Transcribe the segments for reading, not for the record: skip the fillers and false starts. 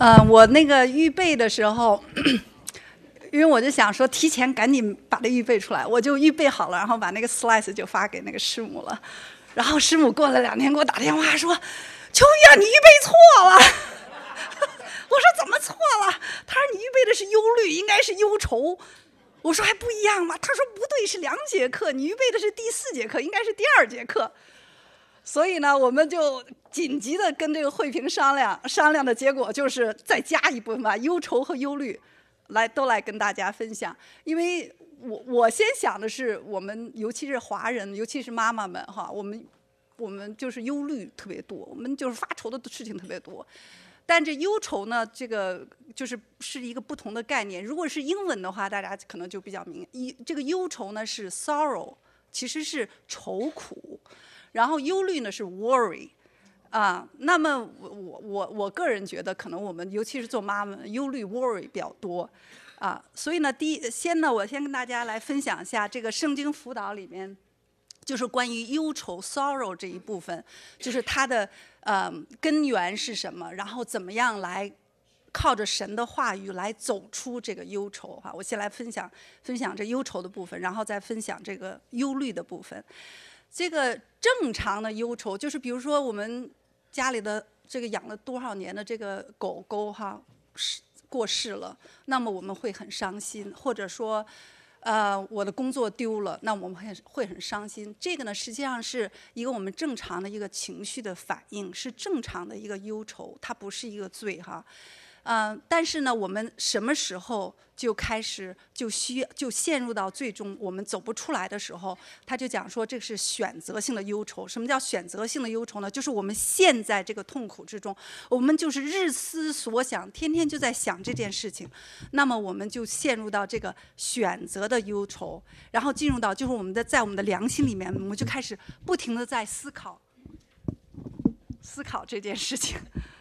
我那个预备的时候，因为我就想说提前赶紧把它预备出来，我就预备好了，然后把那个 slice 就发给那个师母了。然后师母过了2天给我打电话说：“秋雨啊，你预备错了。”我说怎么错了？他说你预备的是忧虑，应该是忧愁。我说还不一样吗？他说不对，是2节课，你预备的是第4节课，应该是第2节课。所以呢，我们就紧急的跟这个慧萍商量的结果就是再加一部分吧，忧愁和忧虑都来跟大家分享。因为我先想的是，我们尤其是华人，尤其是妈妈们哈，我们就是忧虑特别多，我们就是发愁的事情特别多。但这忧愁呢，这个是一个不同的概念。如果是英文的话，大家可能就比较明。这个忧愁呢是 sorrow， 其实是愁苦。然后忧虑呢是 worry， 那么我个人觉得，可能我们尤其是做妈妈，忧虑 worry 比较多，所以呢，我先跟大家来分享一下这个圣经辅导里面，就是关于忧愁 sorrow 这一部分，就是它的根源是什么，然后怎么样来靠着神的话语来走出这个忧愁哈。我先来分享这忧愁的部分，然后再分享这个忧虑的部分。这个正常的忧愁，就是比如说我们家里的这个养了多少年的这个狗狗哈，过世了，那么我们会很伤心，或者说，我的工作丢了，那我们会很伤心。这个呢，实际上是一个我们正常的一个情绪的反应，是正常的一个忧愁，它不是一个罪哈。但是呢，我们什么时候就开始就陷入到最终我们走不出来的时候，他就讲说这是选择性的忧愁。什么叫选择性的忧愁呢？就是我们陷在这个痛苦之中，我们就是日思所想，天天就在想这件事情，那么我们就陷入到这个选择的忧愁，然后进入到就是在我们的良心里面，我们就开始不停地在思考这件事情。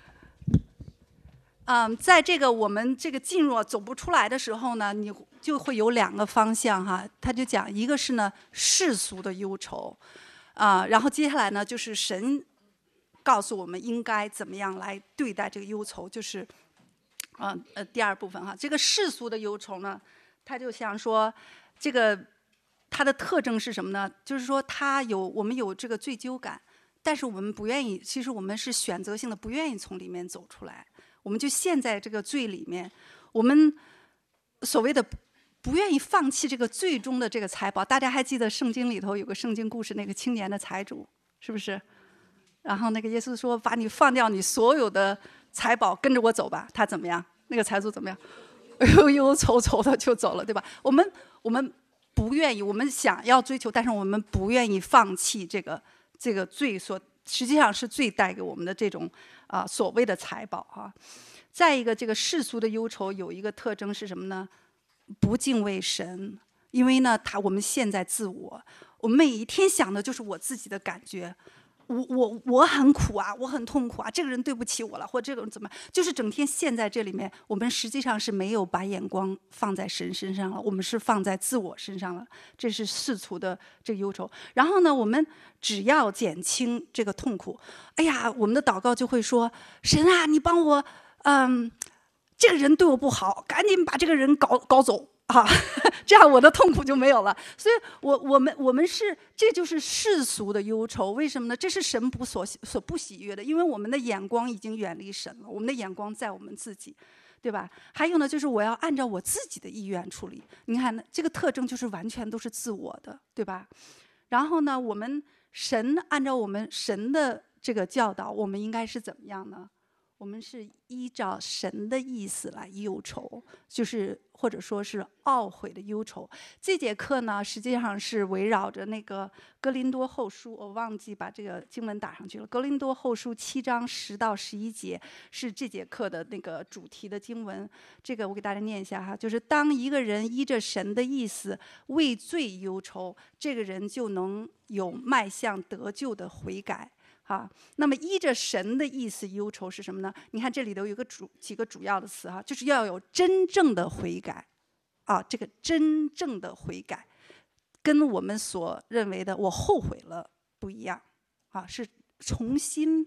在这个我们这个进入走不出来的时候呢，你就会有2个方向哈。他就讲一个是呢世俗的忧愁，然后接下来呢就是神告诉我们应该怎么样来对待这个忧愁，就是第2部分哈。这个世俗的忧愁呢，他就想说这个它的特征是什么呢？就是说我们有这个罪疚感，但是我们不愿意，其实我们是选择性的不愿意从里面走出来。我们就陷在这个罪里面，我们所谓的不愿意放弃这个最终的这个财宝。大家还记得圣经里头有个圣经故事，那个青年的财主，是不是？然后那个耶稣说：“把你放掉你所有的财宝，跟着我走吧。”他怎么样？那个财主怎么样？忧忧愁愁的就走了，对吧？我们不愿意，我们想要追求，但是我们不愿意放弃这个罪实际上是罪带给我们的这种所谓的财宝哈。再一个，这个世俗的忧愁有一个特征是什么呢？不敬畏神，因为呢，我们陷在自我，我们每一天想的就是我自己的感觉。我很苦啊，我很痛苦啊，这个人对不起我了，或这个人怎么，就是整天陷在这里面。我们实际上是没有把眼光放在神身上了，我们是放在自我身上了，这是世俗的这个忧愁。然后呢，我们只要减轻这个痛苦，哎呀，我们的祷告就会说：神啊，你帮我，这个人对我不好，赶紧把这个人搞走。这样我的痛苦就没有了。所以我们这就是世俗的忧愁。为什么呢？这是神所不喜悦的，因为我们的眼光已经远离神了，我们的眼光在我们自己，对吧？还有呢，就是我要按照我自己的意愿处理。你看这个特征就是完全都是自我的，对吧？然后呢，按照我们神的这个教导，我们应该是怎么样呢？我们是依照神的意思来忧愁，就是或者说是懊悔的忧愁。这节课呢，实际上是围绕着那个哥林多后书，我忘记把这个经文打上去了。哥林多后书7章10到11节是这节课的那个主题的经文。这个我给大家念一下哈，就是当一个人依着神的意思为罪忧愁，这个人就能有迈向得救的悔改。那么依着神的意思忧愁是什么呢？你看这里头有几个主要的词哈，就是要有真正的悔改这个真正的悔改跟我们所认为的我后悔了不一样是重新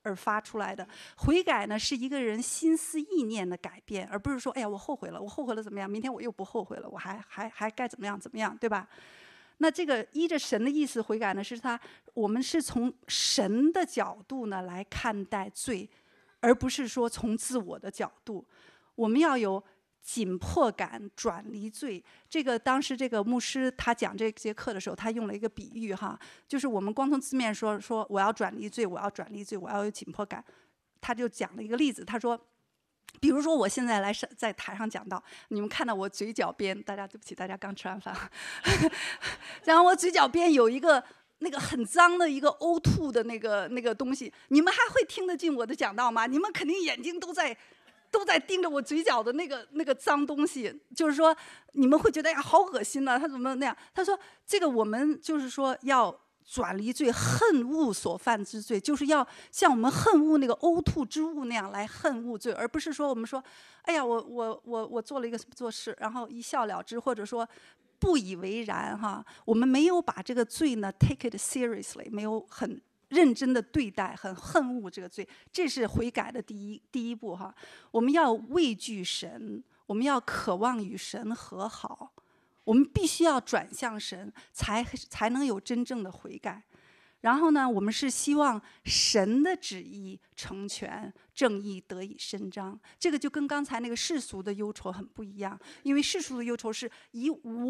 而发出来的。悔改呢，是一个人心思意念的改变，而不是说，哎呀，我后悔了，我后悔了怎么样？明天我又不后悔了，我还该怎么样怎么样，对吧？那这个依着神的意思悔改呢，是我们是从神的角度呢来看待罪，而不是说从自我的角度。我们要有紧迫感，转离罪。这个当时这个牧师他讲这节课的时候，他用了一个比喻哈，就是我们光从字面说我要转离罪，我要转离罪，我要有紧迫感。他就讲了一个例子，他说，比如说我现在在台上讲到，你们看到我嘴角边，大家对不起，大家刚吃完饭，然后我嘴角边有一个那个很脏的一个呕吐的那个东西，你们还会听得进我的讲道吗？你们肯定眼睛都在盯着我嘴角的那个脏东西，就是说你们会觉得呀好恶心呢，他怎么那样？他说这个我们就是说要转离罪，恨恶所犯之罪，就是要像我们恨恶那个呕吐之物那样来恨恶罪，而不是说我们说，哎呀，我做了一个什么做事，然后一笑了之，或者说不以为然哈。我们没有把这个罪呢 take it seriously， 没有很认真的对待，很恨恶这个罪，这是悔改的第一步哈。我们要畏惧神，我们要渴望与神和好。我们必须要转向神，才能有真正的悔改。然后呢，我们是希望神的旨意成全，正义得以伸张。这个就跟刚才那个世俗的忧愁很不一样，因为世俗的忧愁是以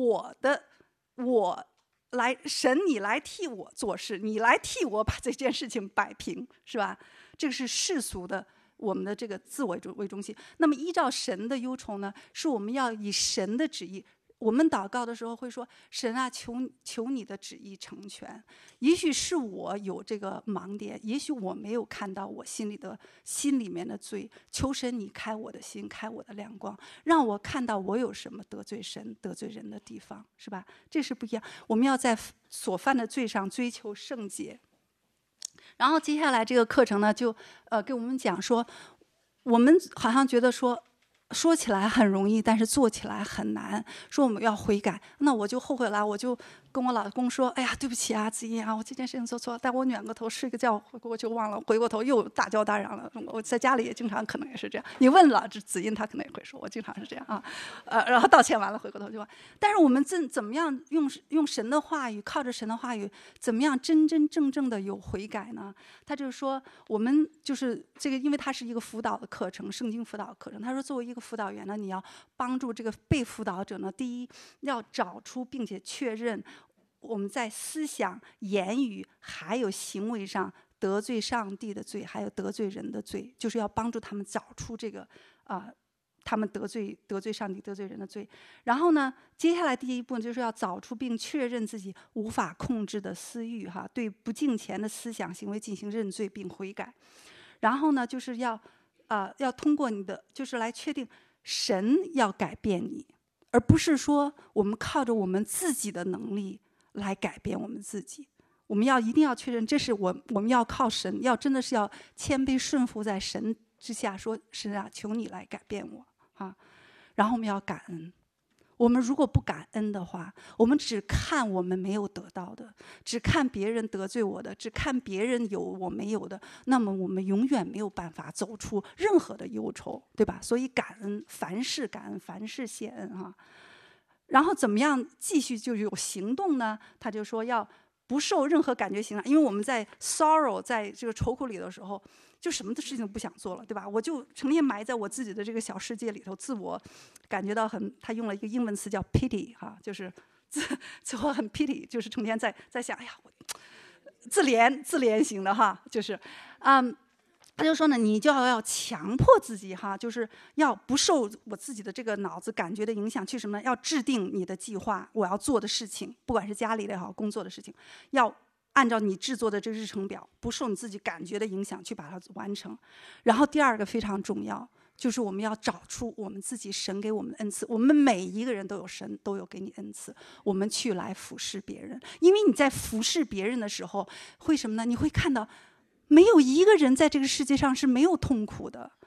我来，神你来替我做事，你来替我把这件事情摆平，是吧？这个是世俗的。我们的这个自我为中心。那么依照神的忧愁呢，是我们要以神的旨意。我们祷告的时候会说，神啊，求你的旨意成全。也许是我有这个盲点，也许我没有看到我心里面的罪，求神你开我的心，开我的亮光，让我看到我有什么得罪神得罪人的地方，是吧？这是不一样。我们要在所犯的罪上追求圣洁。然后接下来这个课程呢，就给我们讲说，我们好像觉得说起来很容易，但是做起来很难。说我们要悔改，那我就后悔了，我就跟我老公说：“哎呀，对不起啊，子怡啊，我这件事情做错了。”但我扭个头睡个觉，我就忘了，回过头又大叫大嚷了。我在家里也经常可能也是这样。你问了子怡，她可能也会说，我经常是这样啊。然后道歉完了，回过头就忘。但是我们怎么样用神的话语，靠着神的话语，怎么样真真正正的有悔改呢？他就是说，我们就是这个，因为它是一个辅导的课程，圣经辅导课程。他说，作为一个辅导员呢，你要帮助这个被辅导者呢，第一要找出并且确认我们在思想、言语还有行为上得罪上帝的罪，还有得罪人的罪，就是要帮助他们找出这个他们得罪上帝、得罪人的罪。然后呢，接下来第一步就是要找出并确认自己无法控制的私欲哈，对不敬虔的思想行为进行认罪并悔改。然后呢，就是要通过你的，就是来确定神要改变你，而不是说我们靠着我们自己的能力来改变我们自己。我们一定要确认，这是我们要靠神，真的是要谦卑顺服在神之下，说神啊，求你来改变我啊。然后我们要感恩。我们如果不感恩的话，我们只看我们没有得到的，只看别人得罪我的，只看别人有我没有的，那么我们永远没有办法走出任何的忧愁，对吧？所以感恩，凡事感恩，凡事谢恩啊。然后怎么样继续就有行动呢？他就说要不受任何感觉影响，因为我们在 sorrow 在这个愁苦里的时候，就什么的事情都不想做了，对吧？我就成天埋在我自己的这个小世界里头，自我感觉到他用了一个英文词叫 pity 哈，就是自我很 pity， 就是成天在想，哎呀，我自怜型的哈，就是他就说呢，你就要强迫自己哈，就是要不受我自己的这个脑子感觉的影响，去什么呢？要制定你的计划，我要做的事情，不管是家里的也好，工作的事情，要按照你制作的这个日程表，不受你自己感觉的影响去把它完成。然后第二个非常重要，就是我们要找出我们自己神给我们的恩赐。我们每一个人都有神都有给你恩赐，我们去来服侍别人。因为你在服侍别人的时候，会什么呢？你会看到没有一个人在这个世界上是没有痛苦的，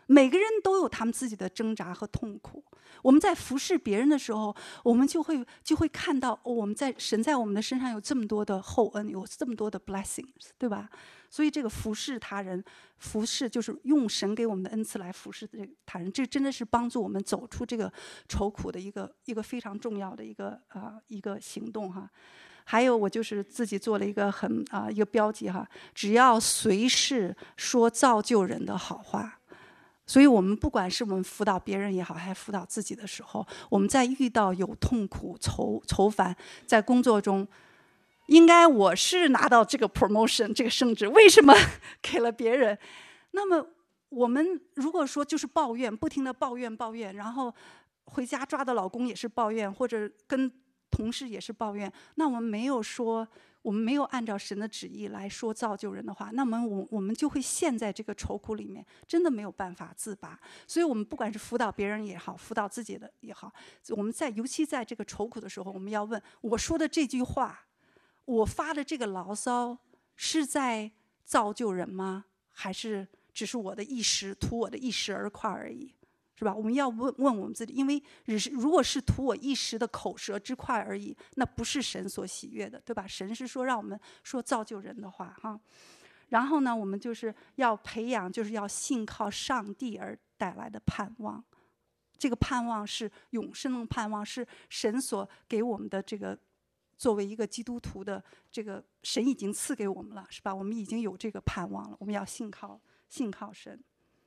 每个人都有他们自己的挣扎和痛苦。我们在服侍别人的时候，我们就会看到，我们神在我们的身上有这么多的厚恩，有这么多的 blessings， 对吧？所以这个服侍他人，服侍就是用神给我们的恩赐来服侍这个他人，这真的是帮助我们走出这个愁苦的一个非常重要的一个行动哈。还有我就是自己做了一个一个标记哈，只要随时说造就人的好话。所以我们不管是我们辅导别人也好，还是辅导自己的时候，我们在遇到有痛苦、愁烦，在工作中，应该我是拿到这个 promotion 这个升职，为什么给了别人？那么我们如果说就是抱怨，不停的抱怨，然后回家抓的老公也是抱怨，或者跟同事也是抱怨，那我们没有按照神的旨意来说造就人的话，那么我们就会陷在这个愁苦里面，真的没有办法自拔。所以我们不管是辅导别人也好，辅导自己的也好，我们尤其在这个愁苦的时候，我们要问：我说的这句话，我发的这个牢骚，是在造就人吗？还是只是我的图我的一时而快而已？是吧？我们要问我们自己，因为如果是图我一时的口舌之快而已，那不是神所喜悦的，对吧？神是说让我们说造就人的话哈。然后呢，我们就是要培养，就是要信靠上帝而带来的盼望。这个盼望是永生的盼望，是神所给我们的这个作为一个基督徒的这个神已经赐给我们了，是吧？我们已经有这个盼望了，我们要信靠神。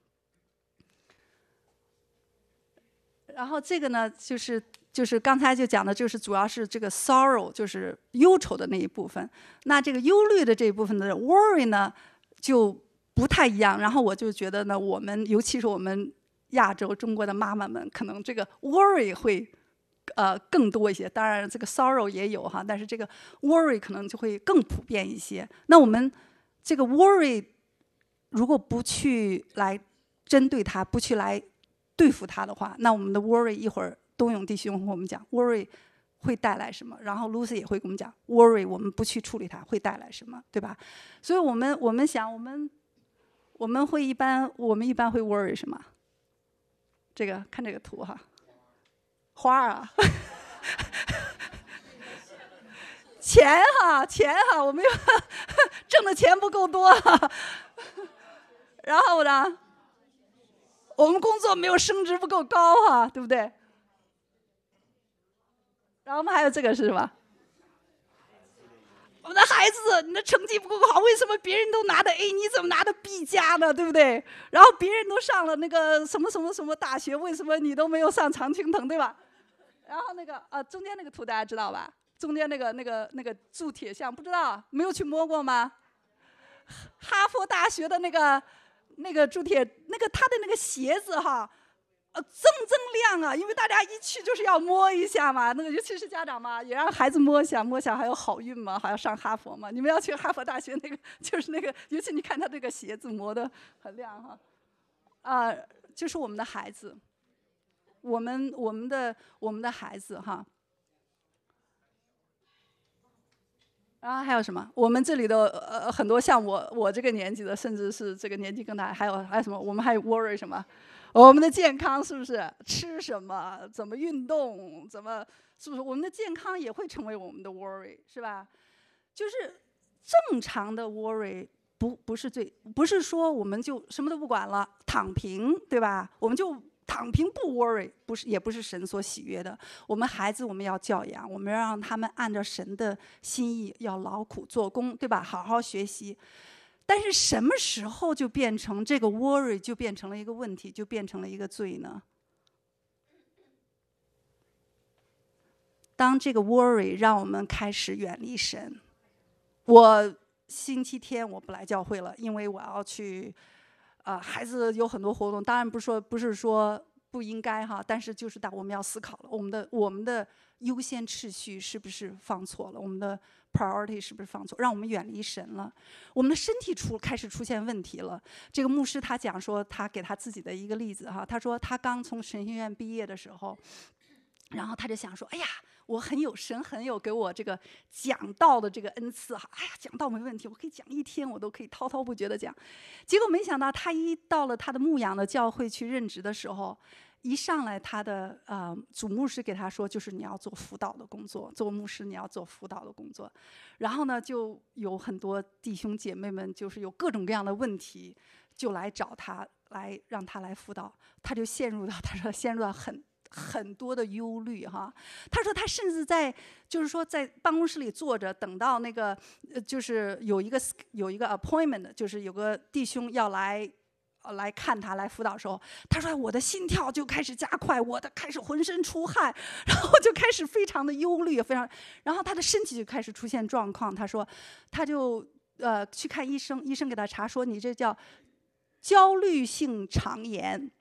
然后这个呢，就是刚才就讲的，就是主要是这个 sorrow， 就是忧愁的那一部分。那这个忧虑的这一部分的 worry 呢，就不太一样。然后我就觉得呢，尤其是我们亚洲中国的妈妈们，可能这个 worry 会更多一些。当然这个 sorrow 也有哈，但是这个 worry 可能就会更普遍一些。那我们这个 worry 如果不去来针对它，不去来对付它的话，那我们的 worry 一会儿东勇弟兄和我们讲 worry 会带来什么，然后 Lucy 也会跟我们讲 worry 我们不去处理它会带来什么，对吧？所以我们想我们一般会 worry 什么？这个看这个图哈，花啊，钱哈，我们挣的钱不够多哈，然后呢？我们工作没有升职不够高哈，对不对？然后我们还有这个是什么？我们的孩子，你的成绩不够好，为什么别人都拿的 A， 你怎么拿的 B 加呢？对不对？然后别人都上了那个什么什么什么大学，为什么你都没有上常青藤，对吧？然后那个中间那个图大家知道吧？中间那个铸铁像，不知道没有去摸过吗？哈佛大学的那个铸铁，他的那个鞋子哈，锃亮啊！因为大家一去就是要摸一下嘛，尤其是家长嘛，也让孩子摸一下还有好运嘛，还要上哈佛嘛。你们要去哈佛大学就是尤其你看他这个鞋子磨得很亮哈，就是我们的孩子，我们的孩子哈。然后还有什么？我们这里的很多像我这个年纪的，甚至是这个年纪更大，还有什么？我们还 worry 什么？我们的健康是不是？吃什么？怎么运动？是不是我们的健康也会成为我们的 worry， 是吧？就是正常的 worry 不是说我们就什么都不管了，躺平，对吧？我们就躺平不 worry， 也不是神所喜悦的。我们孩子我们要教养，我们要让他们按照神的心意，要劳苦做工，对吧？好好学习。但是什么时候就变成这个 worry 就变成了一个问题，就变成了一个罪呢？当这个 worry 让我们开始远离神，我星期天我不来教会了，因为我要去，孩子有很多活动，当然不是说不应该哈，但是就是我们要思考了，我们的优先次序是不是放错了？我们的 priority 是不是放错？让我们远离神了，我们的身体开始出现问题了。这个牧师他讲说，他给他自己的一个例子哈，他说他刚从神学院毕业的时候，然后他就想说，哎呀， 神很有给我这个讲道的这个恩赐哈，哎呀，讲道没问题，我可以讲一天，我都可以滔滔不绝的讲。结果没想到他一到了他的牧养的教会去任职的时候，一上来他的主牧师给他说，就是你要做辅导的工作，做牧师你要做辅导的工作。然后呢，就有很多弟兄姐妹们就是有各种各样的问题，就来找他，来让他来辅导。他就陷入到很多的忧虑哈。他说他甚至就是说在办公室里坐着，等到那个就是有一个 appointment， 就是有个弟兄要来看他来辅导的时候，他说我的心跳就开始加快，我的开始浑身出汗，然后就开始非常的忧虑，然后他的身体就开始出现状况。他说他就去看医生，医生给他查说你这叫焦虑性肠炎。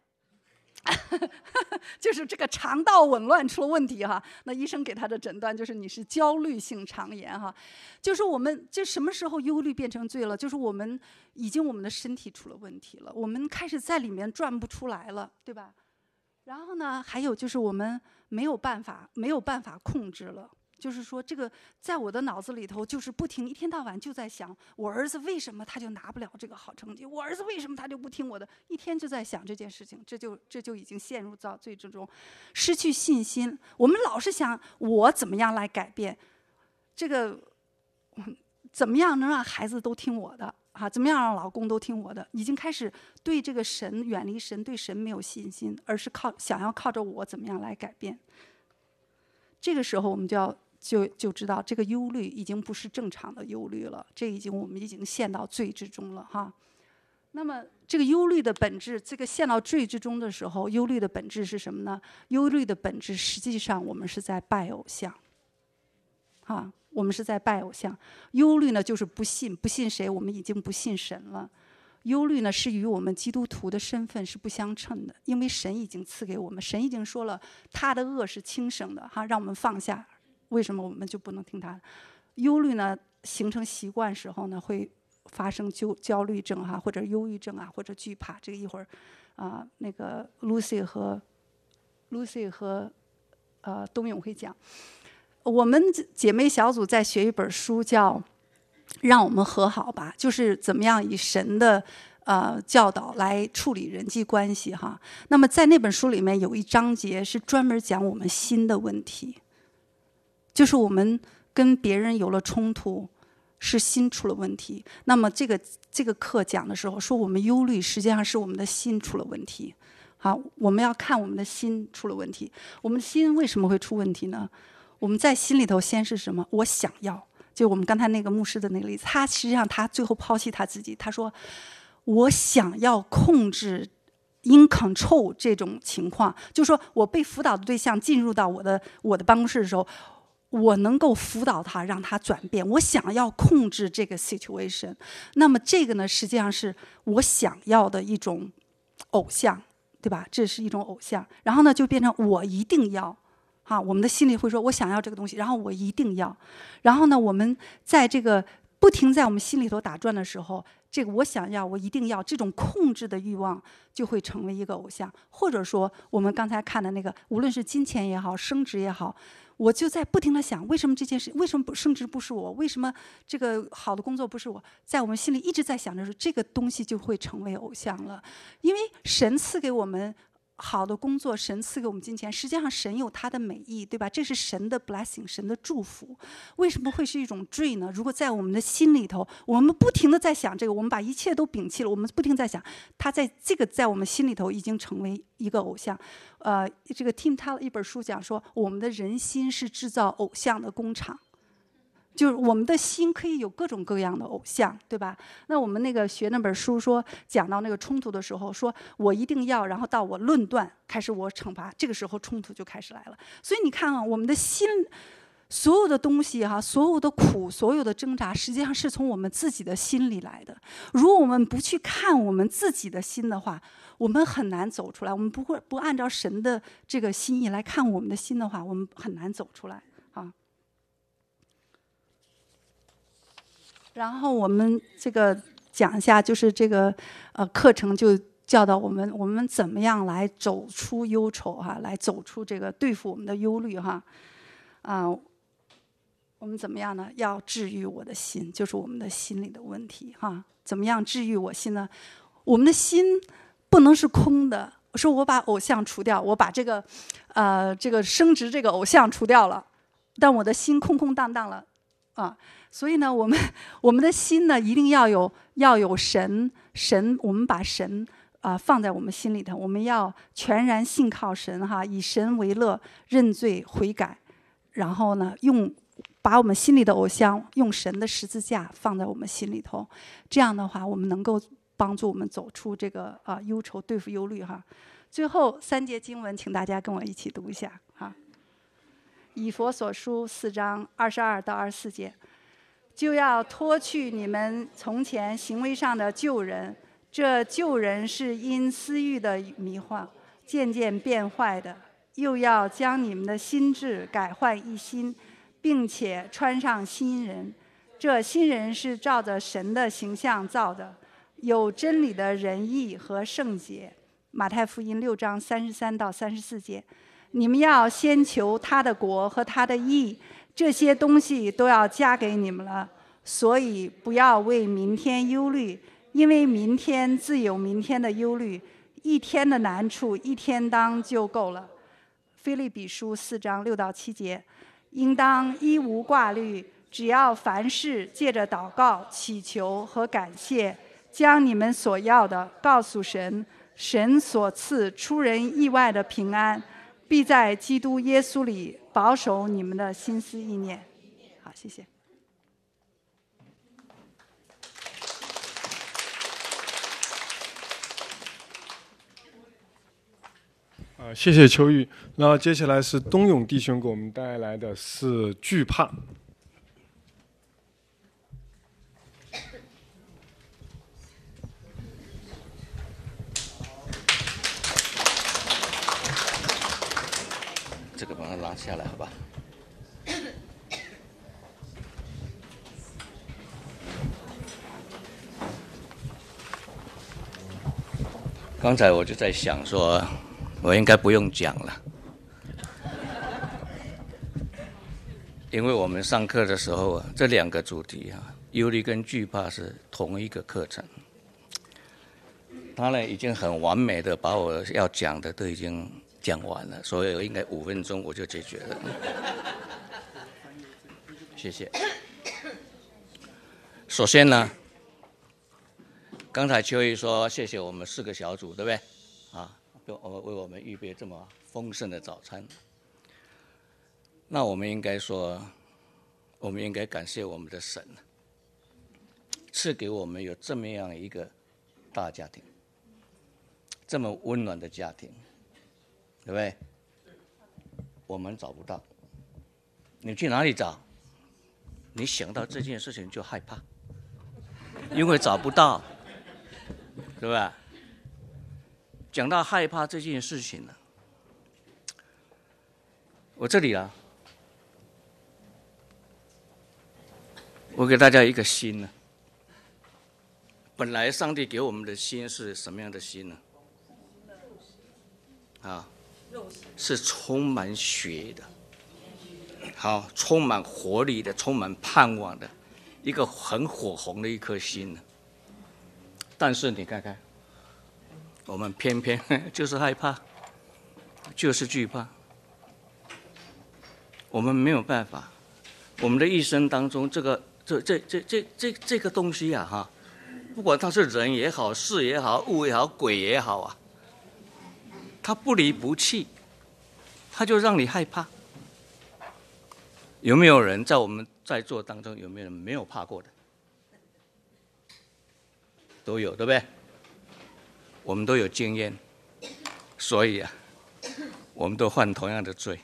就是这个肠道紊乱出了问题哈，那医生给他的诊断就是你是焦虑性肠炎哈。就是我们这什么时候忧虑变成罪了？就是我们的身体出了问题了，我们开始在里面转不出来了，对吧？然后呢，还有就是我们没有办法控制了。就是说，这个在我的脑子里头，就是不停一天到晚就在想，我儿子为什么他就拿不了这个好成绩？我儿子为什么他就不听我的？一天就在想这件事情，这就已经陷入到罪之中，失去信心。我们老是想我怎么样来改变，这个怎么样能让孩子都听我的啊？怎么样让老公都听我的？已经开始对这个神远离神，对神没有信心，而是想要靠着我怎么样来改变。这个时候我们就知道这个忧虑已经不是正常的忧虑了，我们已经陷到罪之中了哈。那么这个忧虑的本质，这个陷到罪之中的时候，忧虑的本质是什么呢？忧虑的本质实际上我们是在拜偶像，啊，我们是在拜偶像。忧虑呢就是不信谁？我们已经不信神了。忧虑呢是与我们基督徒的身份是不相称的，因为神已经赐给我们，神已经说了他的恶是轻省的哈，让我们放下。为什么我们就不能听他？忧虑呢形成习惯时候呢，会发生焦虑症哈，或者忧郁症啊，或者惧怕。这个一会儿那个 Lucy 和冬泳会讲。我们姐妹小组在学一本书叫让我们和好吧，就是怎么样以神的教导来处理人际关系哈。那么在那本书里面有一章节是专门讲我们心的问题，就是我们跟别人有了冲突，是心出了问题。那么这个课讲的时候说，我们忧虑实际上是我们的心出了问题。好，我们要看我们的心出了问题。我们的心为什么会出问题呢？我们在心里头先是什么？我想要。就我们刚才那个牧师的那个例子，他实际上他最后抛弃他自己，他说我想要控制 in control 这种情况，就是说我被辅导的对象进入到我的办公室的时候，我能够辅导他，让他转变。我想要控制这个 situation， 那么这个呢，实际上是我想要的一种偶像，对吧？这是一种偶像，然后呢，就变成我一定要。我们的心里会说我想要这个东西，然后我一定要。然后呢，我们在这个不停在我们心里头打转的时候，这个我想要我一定要这种控制的欲望就会成为一个偶像。或者说我们刚才看的那个，无论是金钱也好，升职也好，我就在不停的想，为什么这件事，为什么升职不是我，为什么这个好的工作不是我，在我们心里一直在想着说这个东西就会成为偶像了。因为神赐给我们好的工作，神赐给我们金钱，实际上神有他的美意，对吧？这是神的 blessing， 神的祝福。为什么会是一种罪呢？如果在我们的心里头，我们不停的在想这个，我们把一切都摒弃了，我们不停在想，他在我们心里头已经成为一个偶像。这个 Tim Keller 一本书讲说，我们的人心是制造偶像的工厂。就是我们的心可以有各种各样的偶像，对吧？那我们那个学那本书说，讲到那个冲突的时候，说我一定要，然后到我论断，开始我惩罚，这个时候冲突就开始来了。所以你看啊，我们的心所有的东西哈，所有的苦，所有的挣扎，实际上是从我们自己的心里来的。如果我们不去看我们自己的心的话，我们很难走出来。我们不按照神的这个心意来看我们的心的话，我们很难走出来啊。然后我们这个讲一下，就是这个课程就教导我们怎么样来走出忧愁哈，来走出这个对付我们的忧虑哈。 我们怎么样呢？要治愈我的心，就是我们的心里的问题哈。怎么样治愈我心呢？我们的心不能是空的。说我把偶像除掉，我把这个升职这个偶像除掉了，但我的心空空荡荡了啊。所以呢，我们的心呢，一定要有神，我们把神放在我们心里头，我们要全然信靠神哈，以神为乐，认罪悔改，然后呢，把我们心里的偶像用神的十字架放在我们心里头，这样的话，我们能够帮助我们走出这个忧愁，对付忧虑哈。最后3节经文，请大家跟我一起读一下哈。以弗所书4章22到24节，就要脱去你们从前行为上的旧人，这旧人是因私欲的迷惑渐渐变坏的，又要将你们的心志改换一新，并且穿上新人。这新人是照着神的形象造的，有真理的仁义和圣洁。马太福音6章33到34节，你们要先求他的国和他的义，这些东西都要加给你们了。所以不要为明天忧虑，因为明天自有明天的忧虑，一天的难处一天当就够了。腓立比书4章6到7节，应当一无挂虑，只要凡事借着祷告、祈求和感谢，将你们所要的告诉神，神所赐出人意外的平安，必在基督耶稣里保守你们的心思意念。好，谢谢。 谢谢秋玉。然后接下来是东勇弟兄给我们带来的是惧怕。 这个把它拉下来，好吧？刚才我就在想说，我应该不用讲了，因为我们上课的时候这2个主题忧虑跟惧怕是同一个课程。他呢已经很完美的把我要讲的都已经讲完了，所以应该5分钟我就解决了。谢谢。首先呢，刚才秋玉说谢谢我们4个小组，对不对？为我们预备这么丰盛的早餐。那我们应该说，我们应该感谢我们的神，赐给我们有这么样一个大家庭，这么温暖的家庭，对不对？我们找不到，你去哪里找？你想到这件事情就害怕，因为找不到，对吧？讲到害怕这件事情呢，我这里我给大家一个心呢。本来上帝给我们的心是什么样的心呢？是充满血的，充满活力的，充满盼望的，一个很火红的一颗心呢。但是你看看，我们偏偏就是害怕，就是惧怕。我们没有办法，我们的一生当中，这个东西不管它是人也好，事也好，物也好，鬼也好它不离不弃，它就让你害怕。有没有人在我们在座当中，有没有人没有怕过的？都有，对不对？我们都有经验，所以我们都犯同样的罪。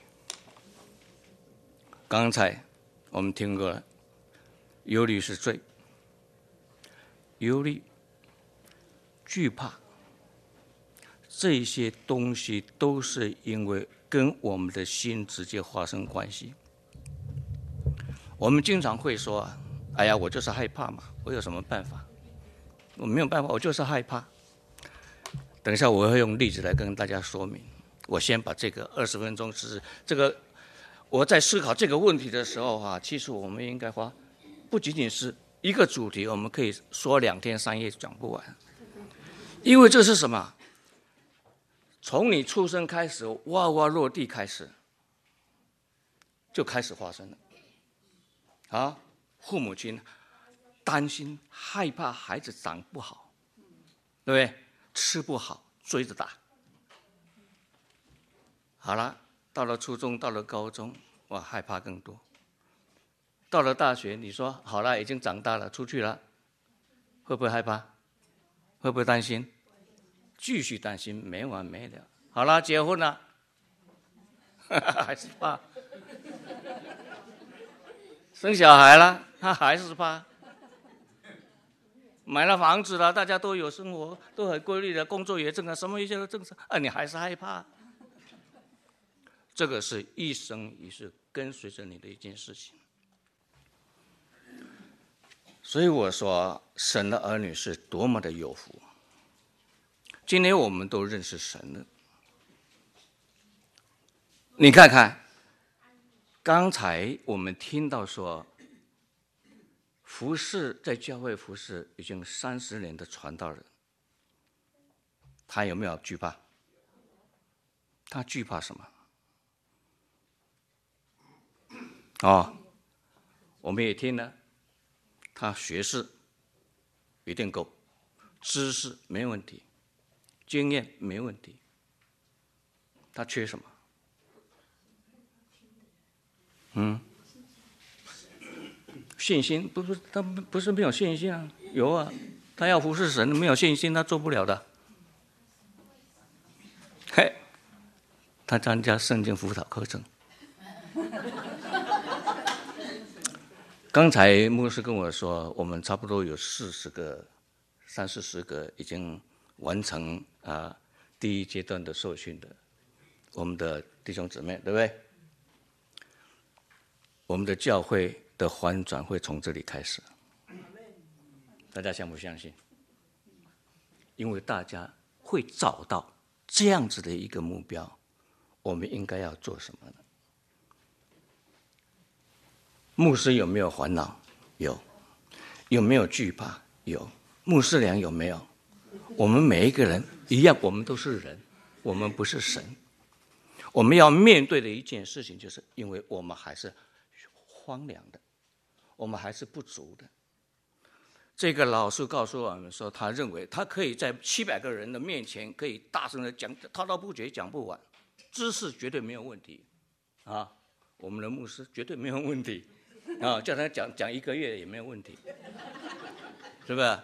刚才我们听过了，忧虑是罪，忧虑、惧怕，这些东西都是因为跟我们的心直接发生关系。我们经常会说哎呀，我就是害怕嘛，我有什么办法？我没有办法，我就是害怕。等一下我会用例子来跟大家说明。我先把这个20分钟是这个我在思考这个问题的时候其实我们应该不仅仅是一个主题，我们可以说2天3夜讲不完，因为这是什么？从你出生开始，哇哇落地开始，就开始发生了父母亲担心害怕孩子长不好，对不对？吃不好追着打。好了，到了初中，到了高中，哇，害怕更多。到了大学，你说好了，已经长大了，出去了，会不会害怕？会不会担心？继续担心，没完没了。好了，结婚了，还是怕。生小孩了，他还是怕。买了房子了，大家都有生活，都很规律的，工作也正常，什么一切都正常，你还是害怕。这个是一生一世跟随着你的一件事情。所以我说，神的儿女是多么的有福。今天我们都认识神了，你看看，刚才我们听到说，服侍在教会服侍已经30年的传道人，他有没有惧怕？他惧怕什么？我们也听了，他学识一定够，知识没问题，经验没问题，他缺什么？信心他不是没有信心啊，有啊，他要服侍神，没有信心他做不了的。他参加圣经辅导课程。刚才牧师跟我说，我们差不多有30个、30-40个已经完成第一阶段的受训的，我们的弟兄姊妹，对不对？我们的教会的翻转会从这里开始，大家相不相信？因为大家会找到这样子的一个目标，我们应该要做什么呢？牧师有没有烦恼？有。有没有惧怕？有。牧师娘有没有？我们每一个人一样，我们都是人，我们不是神。我们要面对的一件事情，就是因为我们还是荒凉的，我们还是不足的。这个老师告诉我们说，他认为他可以在700个人的面前可以大声的讲，滔滔不绝，讲不完，知识绝对没有问题我们的牧师绝对没有问题叫他讲1个月也没有问题，是不是？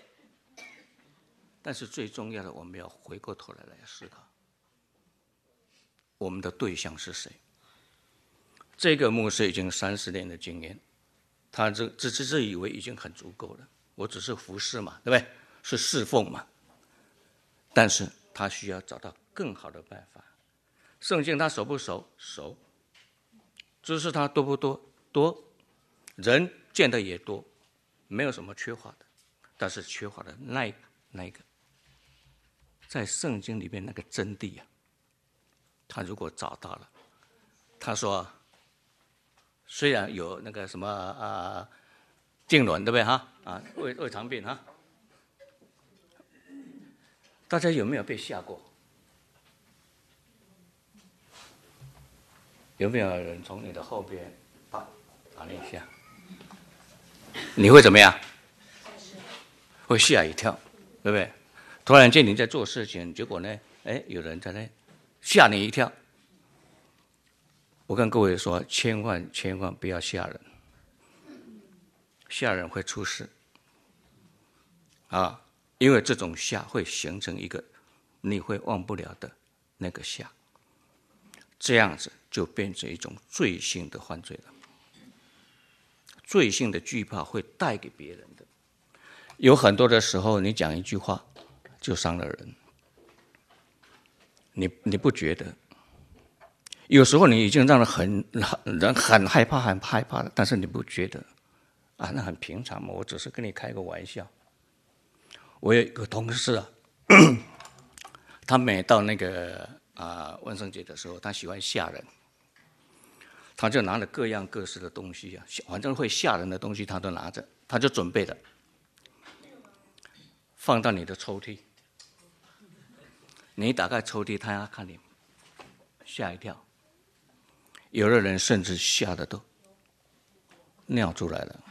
但是最重要的，我们要回过头来思考，我们的对象是谁？这个牧师已经30年的经验，他自以为已经很足够了，我只是服侍嘛，对不对？是侍奉嘛。但是他需要找到更好的办法。圣经他熟不熟？熟。知识他多不多？多。人见得也多，没有什么缺乏的。但是缺乏的那一个，在圣经里面那个真谛他如果找到了，他说，虽然有那个什么痉挛，对不对胃肠病大家有没有被吓过？有没有人从你的后边打你一下？你会怎么样？会吓一跳，对不对？突然间你在做事情，结果呢，有人在那吓你一跳。我跟各位说，千万不要吓人，吓人会出事因为这种吓会形成一个你会忘不了的那个吓，这样子就变成一种罪性的犯罪了。罪性的惧怕会带给别人的，有很多的时候，你讲一句话就伤了人，你不觉得？有时候你已经让人很害怕了，但是你不觉得那很平常嘛，我只是跟你开个玩笑。我有一个同事他每到那个万圣节的时候，他喜欢吓人。 他就拿了各样各式的东西啊，反正会吓人的东西他都拿着，他就准备了，放到你的抽屉。你打开抽屉，他要看你，吓一跳。有的人甚至吓得都尿出来了。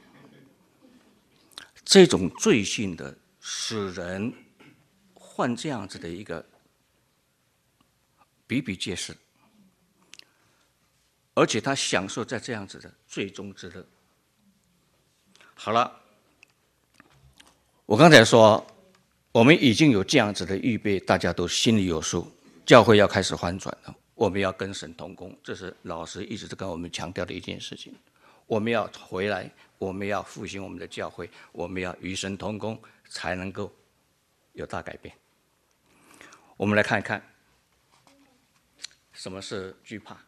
这种罪性的使人患这样子的一个比比皆是，而且他享受在这样子的罪中之乐。好了，我刚才说我们已经有这样子的预备，大家都心里有数，教会要开始翻转了，我们要跟神同工，这是老师一直在跟我们强调的一件事情。我们要回来，我们要复兴我们的教会，我们要与神同工，才能够有大改变。我们来看一看什么是惧怕。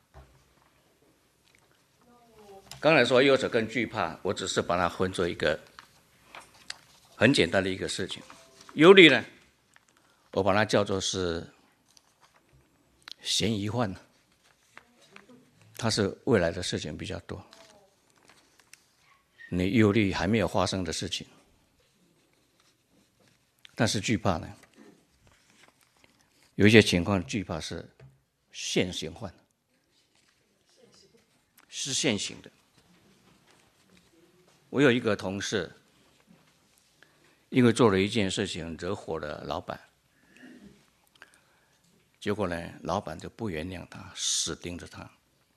刚才说忧愁跟惧怕，我只是把它分作一个很简单的一个事情。忧虑呢，我把它叫做是嫌疑犯，它是未来的事情比较多。你忧虑还没有发生的事情，但是惧怕呢？有一些情况，惧怕是现行犯，是现行的。我有一个同事，因为做了一件事情惹火了老板，结果呢，老板就不原谅他，死盯着他。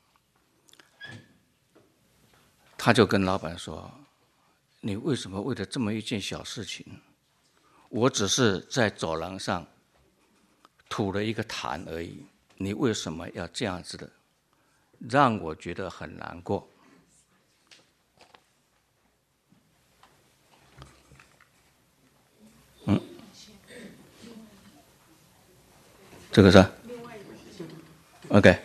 他就跟老板说：“你为什么为了这么一件小事情，我只是在走廊上吐了一个痰而已，你为什么要这样子的，让我觉得很难过？”这个是 OK，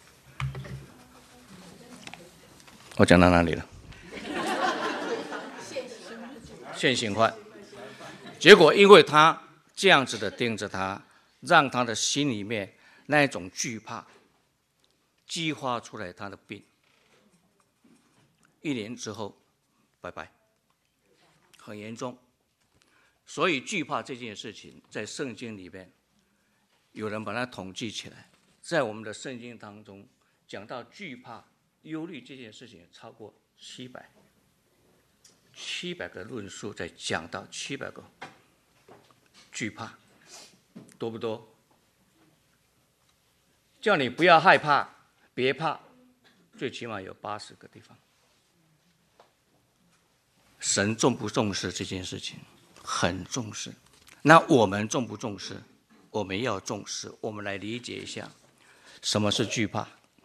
我讲到哪里了？现行犯。结果因为他这样子的盯着他，让他的心里面那种惧怕激发出来他的病。1年之后，拜拜，很严重。所以惧怕这件事情，在圣经里面，有人把它统计起来，在我们的圣经当中，讲到惧怕、忧虑这件事情，超过700个论述，在讲到700个惧怕，多不多？叫你不要害怕，别怕，最起码有80个地方。神重不重视这件事情？很重视。那我们重不重视？我们要重视。我们来理解一下什么是惧怕。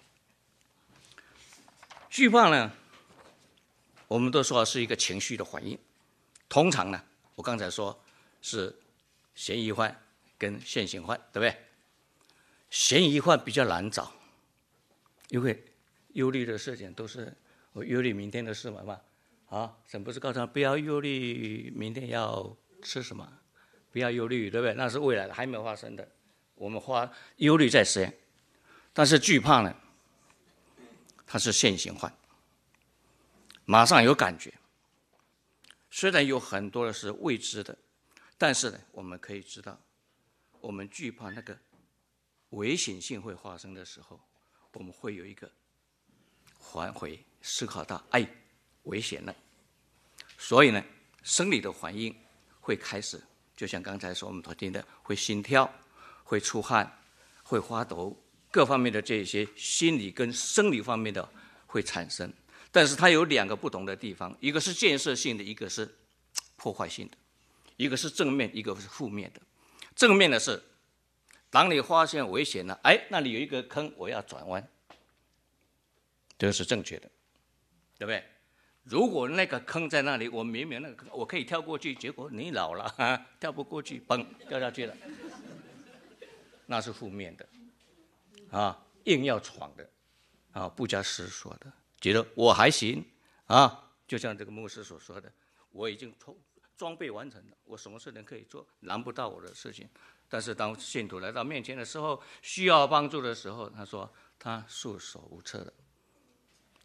惧怕呢，我们都说是一个情绪的反应。通常呢，我刚才说是嫌疑犯跟现行犯，对不对？嫌疑犯比较难找，因为忧虑的事情都是我忧虑明天的事嘛。神不是告诉他不要忧虑明天要吃什么，不要忧虑，对不对？那是未来的，还没有发生的。我们忧虑在先，但是惧怕呢，它是现行犯，马上有感觉。虽然有很多的是未知的，但是呢，我们可以知道，我们惧怕那个危险性会发生的时候，我们会有一个反回思考到，危险了。所以呢，生理的反应会开始，就像刚才说我们所听的，会心跳，会出汗，会发抖，各方面的这些心理跟生理方面的会产生。但是它有2个不同的地方，一个是建设性的，一个是破坏性的，一个是正面，一个是负面的。正面的是，当你发现危险了，那里有一个坑，我要转弯，这是正确的，对不对？如果那个坑在那里，我明明那个坑我可以跳过去，结果你老了跳不过去，嘣掉下去了，那是负面的硬要闯的不加思索的，觉得我还行就像这个牧师所说的，我已经装备完成了，我什么事情可以做，难不到我的事情。但是当信徒来到面前的时候，需要帮助的时候，他说他束手无策了，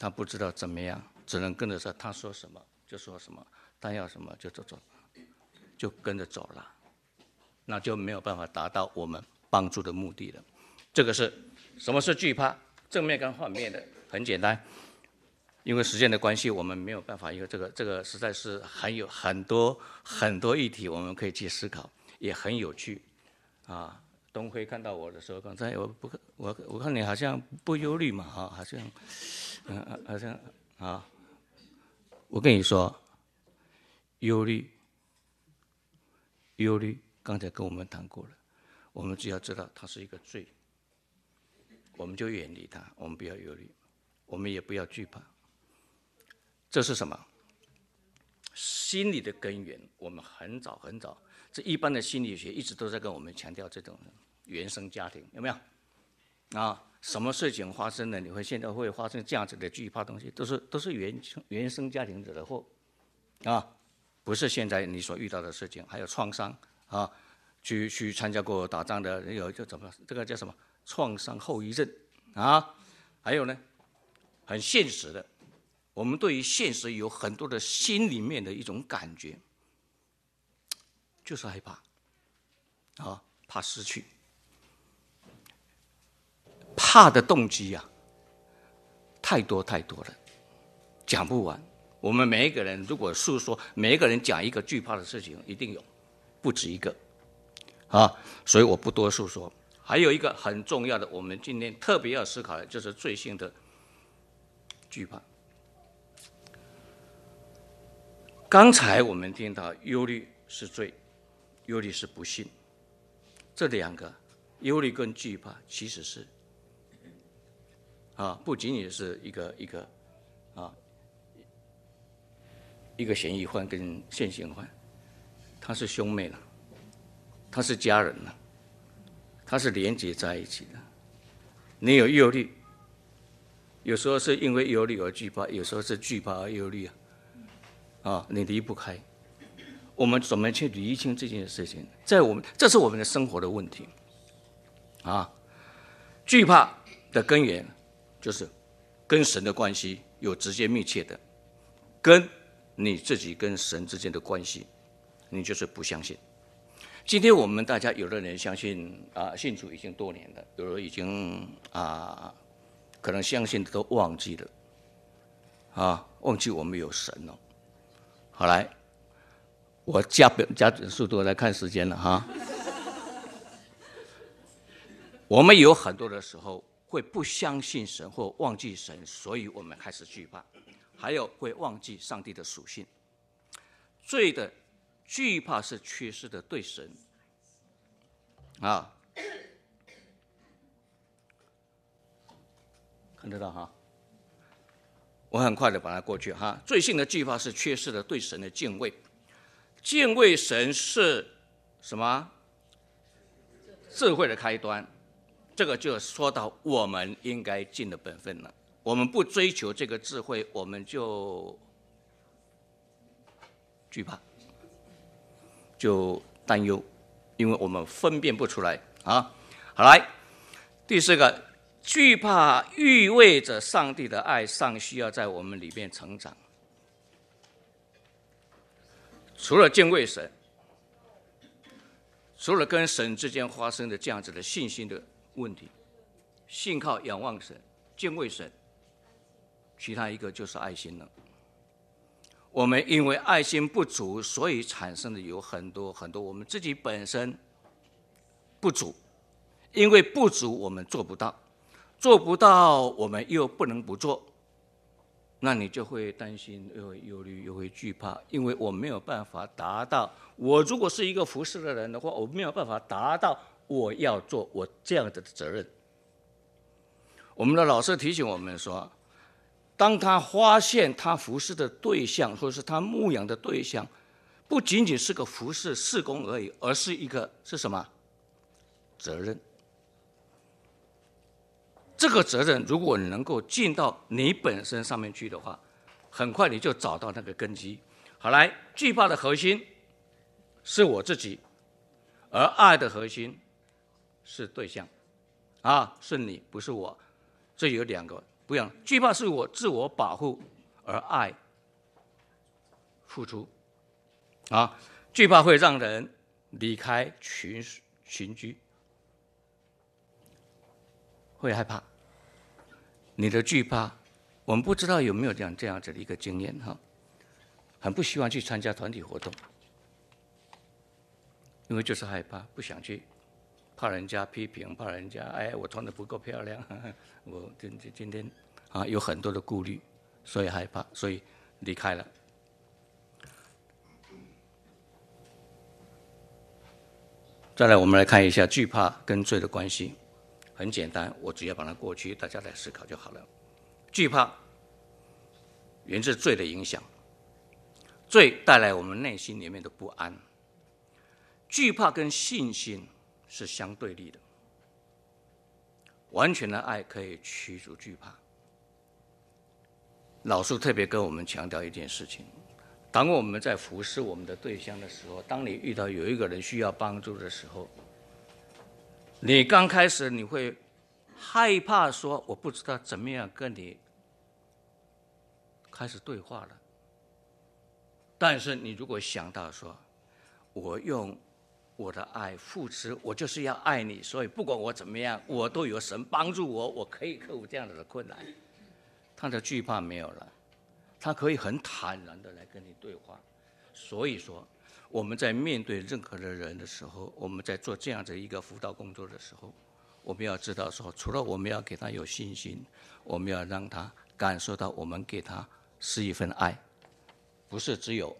他不知道怎么样，只能跟着说，他说什么就说什么，他要什么就走，就跟着走了，那就没有办法达到我们帮助的目的了。这个是什么是惧怕？正面跟反面的很简单，因为时间的关系，我们没有办法。因为这个实在是还有很多议题，我们可以去思考，也很有趣啊。东辉看到我的时候，刚才我看你好像不忧虑嘛，哈，好像啊，我跟你说，忧虑，刚才跟我们谈过了，我们只要知道它是一个罪，我们就远离它，我们不要忧虑，我们也不要惧怕。这是什么？心理的根源。我们很早，这一般的心理学一直都在跟我们强调这种原生家庭，有没有？啊，什么事情发生了，现在会发生这样子的惧怕东西，都是原生家庭惹的祸，啊，不是现在你所遇到的事情，还有创伤啊，去参加过打仗的，这个叫什么创伤后遗症啊？还有呢，很现实的。我们对于现实有很多的心里面的一种感觉，就是害怕，啊，怕失去，怕的动机啊，太多了，讲不完。我们每一个人如果诉说，每一个人讲一个惧怕的事情，一定有，不止一个，啊，所以我不多诉说。还有一个很重要的，我们今天特别要思考的，就是罪性的惧怕。刚才我们听到忧虑是罪，忧虑是不幸，这两个忧虑跟惧怕其实是不仅仅是一个嫌疑犯跟现行犯，他是兄妹了，他是家人了，他是连结在一起的。你有忧虑，有时候是因为忧虑而惧怕，有时候是惧怕而忧虑你离不开。我们怎么去厘清这件事情？这是我们的生活的问题惧怕的根源就是跟神的关系有直接密切的，跟你自己跟神之间的关系，你就是不相信。今天我们大家有的人相信信主已经多年了，有的已经可能相信的都忘记了忘记我们有神了。好来，我加速度来看时间了我们有很多的时候会不相信神或忘记神，所以我们开始惧怕，还有会忘记上帝的属性。罪的惧怕是缺失的对神看得到我很快的把它过去罪性的惧怕是缺失的对神的敬畏。敬畏神是什么？智慧的开端。这个就说到我们应该尽的本分了。我们不追求这个智慧，我们就惧怕，就担忧，因为我们分辨不出来好来，第四个，惧怕意味着上帝的爱尚需要在我们里面成长。除了敬畏神，除了跟神之间发生的这样子的信心的问题，信靠仰望神，敬畏神，其他一个就是爱心了。我们因为爱心不足，所以产生的有很多我们自己本身不足，因为不足我们做不到我们又不能不做，那你就会担心，又会忧虑，又会惧怕，因为我没有办法达到，我如果是一个服侍的人的话，我没有办法达到我要做我这样的责任。我们的老师提醒我们说，当他发现他服侍的对象或是他牧养的对象不仅仅是个服侍事工而已，而是什么？责任。这个责任如果你能够尽到你本身上面去的话，很快你就找到那个根基。好来，惧怕的核心是我自己，而爱的核心是对象是你，不是我。这有两个不一样。惧怕是我自我保护，而爱付出。啊，惧怕会让人离开群居，会害怕。你的惧怕，我们不知道有没有这样子的一个经验哈，很不希望去参加团体活动，因为就是害怕，不想去，怕人家批评，怕人家我穿得不够漂亮，我今天啊有很多的顾虑，所以害怕，所以离开了。再来，我们来看一下惧怕跟罪的关系。很简单，我只要把它过去，大家来思考就好了。惧怕源自罪的影响，罪带来我们内心里面的不安。惧怕跟信心是相对立的，完全的爱可以驱逐惧怕。老师特别跟我们强调一件事情：当我们在服侍我们的对象的时候，当你遇到有一个人需要帮助的时候，你刚开始你会害怕说我不知道怎么样跟你开始对话了。但是你如果想到说，我用我的爱付出，我就是要爱你，所以不管我怎么样，我都有神帮助我，我可以克服这样的困难。他的惧怕没有了，他可以很坦然的来跟你对话。所以说，我们在面对任何的人的时候，我们在做这样的一个辅导工作的时候，我们要知道说，除了我们要给他有信心，我们要让他感受到我们给他是一份爱，不是只有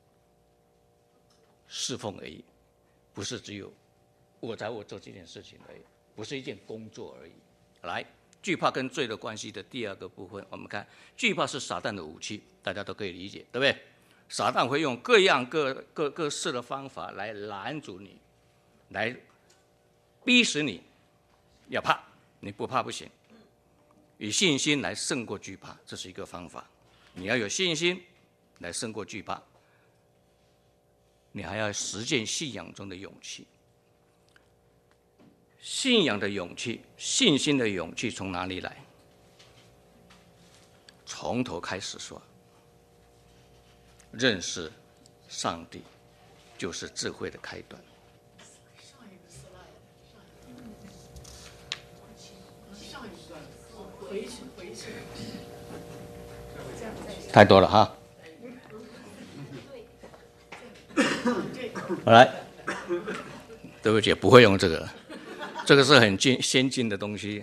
侍奉而已，不是只有我做这件事情而已，不是一件工作而已。来，惧怕跟罪的关系的第二个部分，我们看惧怕是撒旦的武器，大家都可以理解，对不对？撒旦会用各样各式的方法来拦阻你，来逼使你要怕，你不怕不行。以信心来胜过惧怕，这是一个方法。你要有信心来胜过惧怕，你还要实践信仰中的勇气。信仰的勇气，信心的勇气从哪里来？从头开始说，认识上帝就是智慧的开端。太多了哈。好来，对不起，不会用这个，这个是很先进的东西。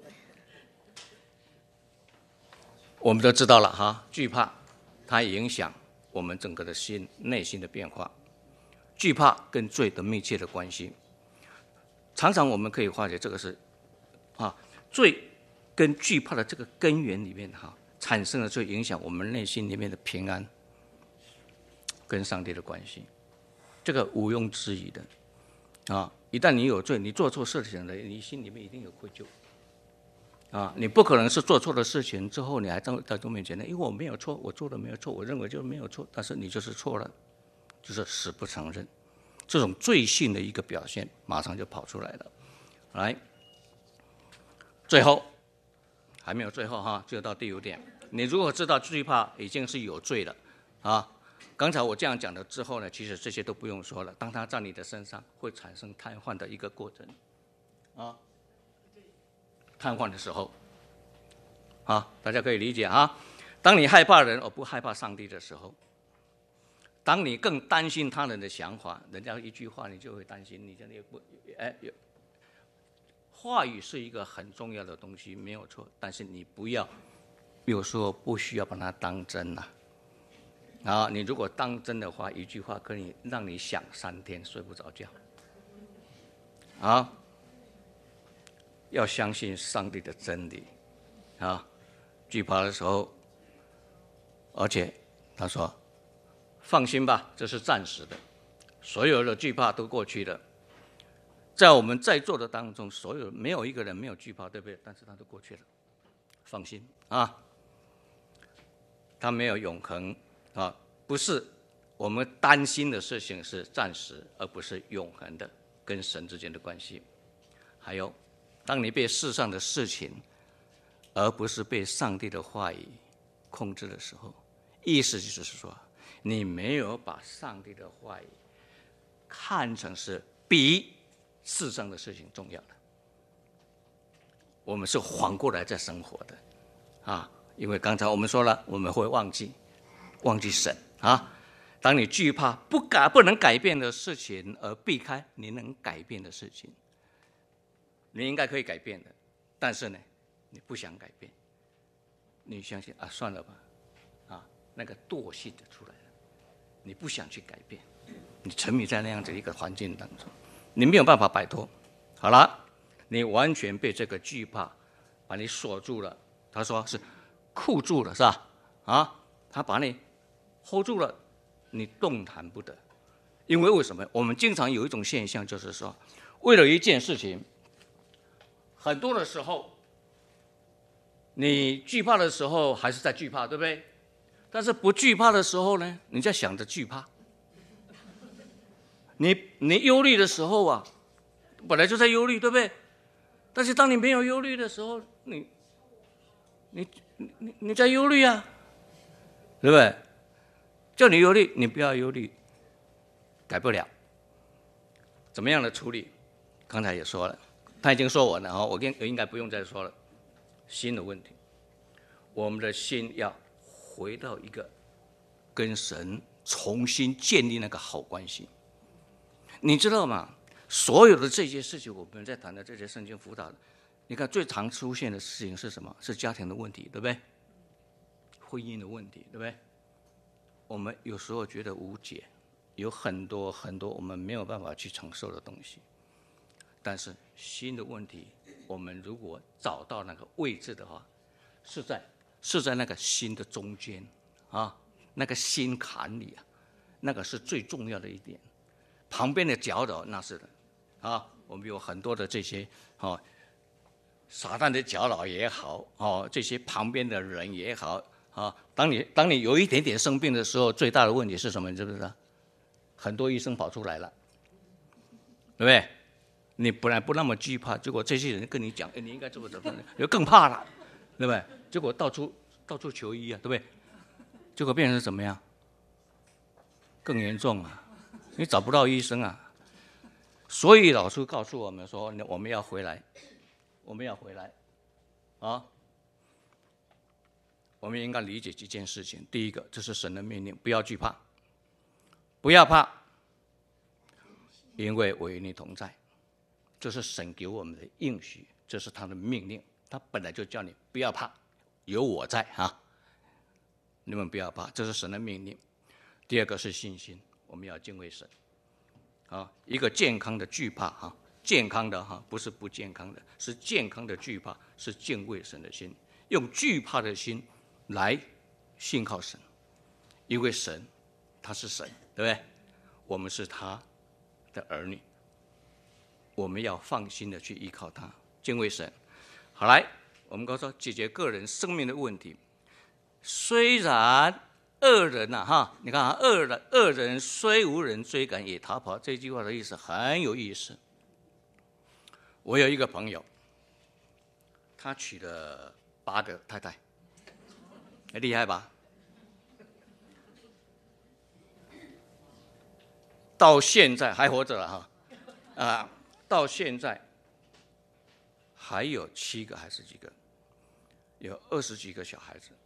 我们都知道了哈，惧怕它影响我们整个的内心的变化。惧怕跟罪的密切的关系，常常我们可以发觉这个是罪跟惧怕的这个根源里面产生了最影响我们内心里面的平安跟上帝的关系，这个毋庸置疑的一旦你有罪，你做错事情了，你心里面一定有愧疚你不可能是做错了事情之后你还在众面前呢，因为我没有错，我做的没有错，我认为就是没有错，但是你就是错了，就是死不承认，这种罪性的一个表现马上就跑出来了。来，最后还没有最后就到第5点，你如果知道惧怕已经是有罪了刚才我这样讲了之后呢，其实这些都不用说了，当它在你的身上会产生瘫痪的一个过程瘫痪的时候大家可以理解当你害怕人而不害怕上帝的时候，当你更担心他人的想法，人家一句话你就会担心，你真的不话语是一个很重要的东西，没有错，但是你不要有时候不需要把它当真你如果当真的话，一句话可以让你想3天睡不着觉要相信上帝的真理惧怕的时候，而且他说放心吧，这是暂时的，所有的惧怕都过去了。在我们在座的当中，所有没有一个人没有惧怕，对不对？但是他都过去了，放心他没有永恒不是我们担心的事情是暂时，而不是永恒的跟神之间的关系。还有，当你被世上的事情而不是被上帝的话语控制的时候，意思就是说，你没有把上帝的话语看成是比世上的事情重要的。我们是反过来在生活的啊，因为刚才我们说了，我们会忘记神啊。当你惧怕不能改变的事情，而避开你能改变的事情，你应该可以改变的，但是呢，你不想改变，你相信啊，算了吧，啊，那个惰性就出来了，你不想去改变，你沉迷在那样子一个环境当中，你没有办法摆脱。好了，你完全被这个惧怕把你锁住了。他说是箍住了，是吧？啊，他把你 hold 住了，你动弹不得。因为什么？我们经常有一种现象，就是说，为了一件事情，很多的时候，你惧怕的时候还是在惧怕，对不对？但是不惧怕的时候呢，你在想着惧怕。你忧虑的时候啊，本来就在忧虑，对不对？但是当你没有忧虑的时候，你在忧虑啊，对不对？叫你忧虑，你不要忧虑，改不了。怎么样的处理？刚才也说了，他已经说完了，我应该不用再说了。心的问题，我们的心要回到一个跟神重新建立那个好关系。你知道吗？所有的这些事情，我们在谈的这些圣经辅导，你看最常出现的事情是什么？是家庭的问题，对不对？婚姻的问题，对不对？我们有时候觉得无解，有很多很多我们没有办法去承受的东西。但是心的问题，我们如果找到那个位置的话，是在那个心的中间啊，那个心坎里啊，那个是最重要的一点。旁边的角落那是的啊，我们有很多的这些撒旦的角落也好这些旁边的人也好啊。当你有一点点生病的时候，最大的问题是什么？你知不知道？很多医生跑出来了，对不对？你本来不那么惧怕，结果这些人跟你讲，你应该怎么怎么，就更怕了，对不对？结果到处求医啊，对不对？结果变成怎么样？更严重啊！你找不到医生啊！所以老师告诉我们说，我们要回来，啊！我们应该理解几件事情。第一个，这是神的命令，不要惧怕，不要怕，因为我与你同在。这是神给我们的应许，这是他的命令。他本来就叫你不要怕，有我在啊！你们不要怕，这是神的命令。第二个是信心，我们要敬畏神。一个健康的惧怕健康的不是不健康的，是健康的惧怕，是敬畏神的心，用惧怕的心来信靠神，因为神他是神，对不对？我们是他的儿女，我们要放心的去依靠他，敬畏神。好，来，我们刚说解决个人生命的问题，虽然恶人你看恶人虽无人追赶也逃跑，这句话的意思很有意思。我有一个朋友，他娶了8个太太，厉害吧？到现在还活着了到现在还有7个还是几个，有20几个小孩子。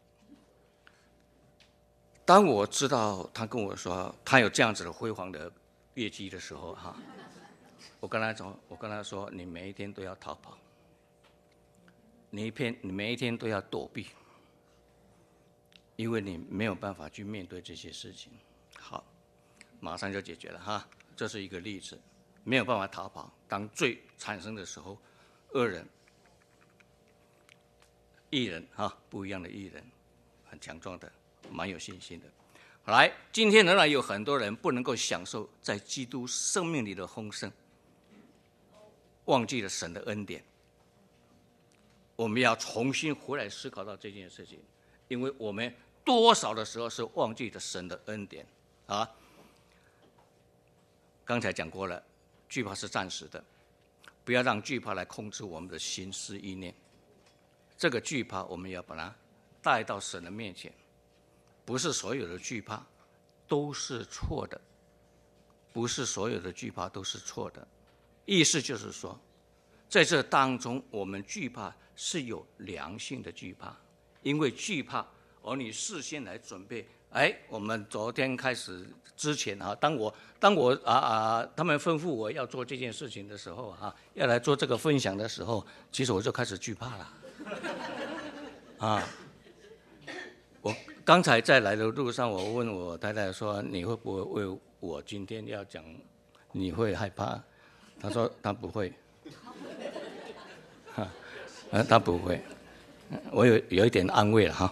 当我知道他跟我说他有这样子的辉煌的业绩的时候我跟他说，你每一天都要逃跑，你每一天都要躲避，因为你没有办法去面对这些事情。好，马上就解决了这是一个例子，没有办法逃跑。当罪产生的时候，恶人、义人不一样的义人，很强壮的，蛮有信心的。好，来，今天仍然有很多人不能够享受在基督生命里的丰盛，忘记了神的恩典。我们要重新回来思考到这件事情，因为我们多少的时候是忘记了神的恩典刚才讲过了，惧怕是暂时的，不要让惧怕来控制我们的心思意念。 这个惧怕我们要把它带到神的面前。不是所有的惧怕都是错的，不是所有的惧怕都是错的。意思就是说，在这当中，我们惧怕是有良性的惧怕，因为惧怕而你事先来准备。我们昨天开始之前啊，当我他们吩咐我要做这件事情的时候啊，要来做这个分享的时候，其实我就开始惧怕了。我刚才在来的路上，我问我太太说：“你会不会为我今天要讲，你会害怕？”她说：“她不会。”她不会。我有一点安慰了哈。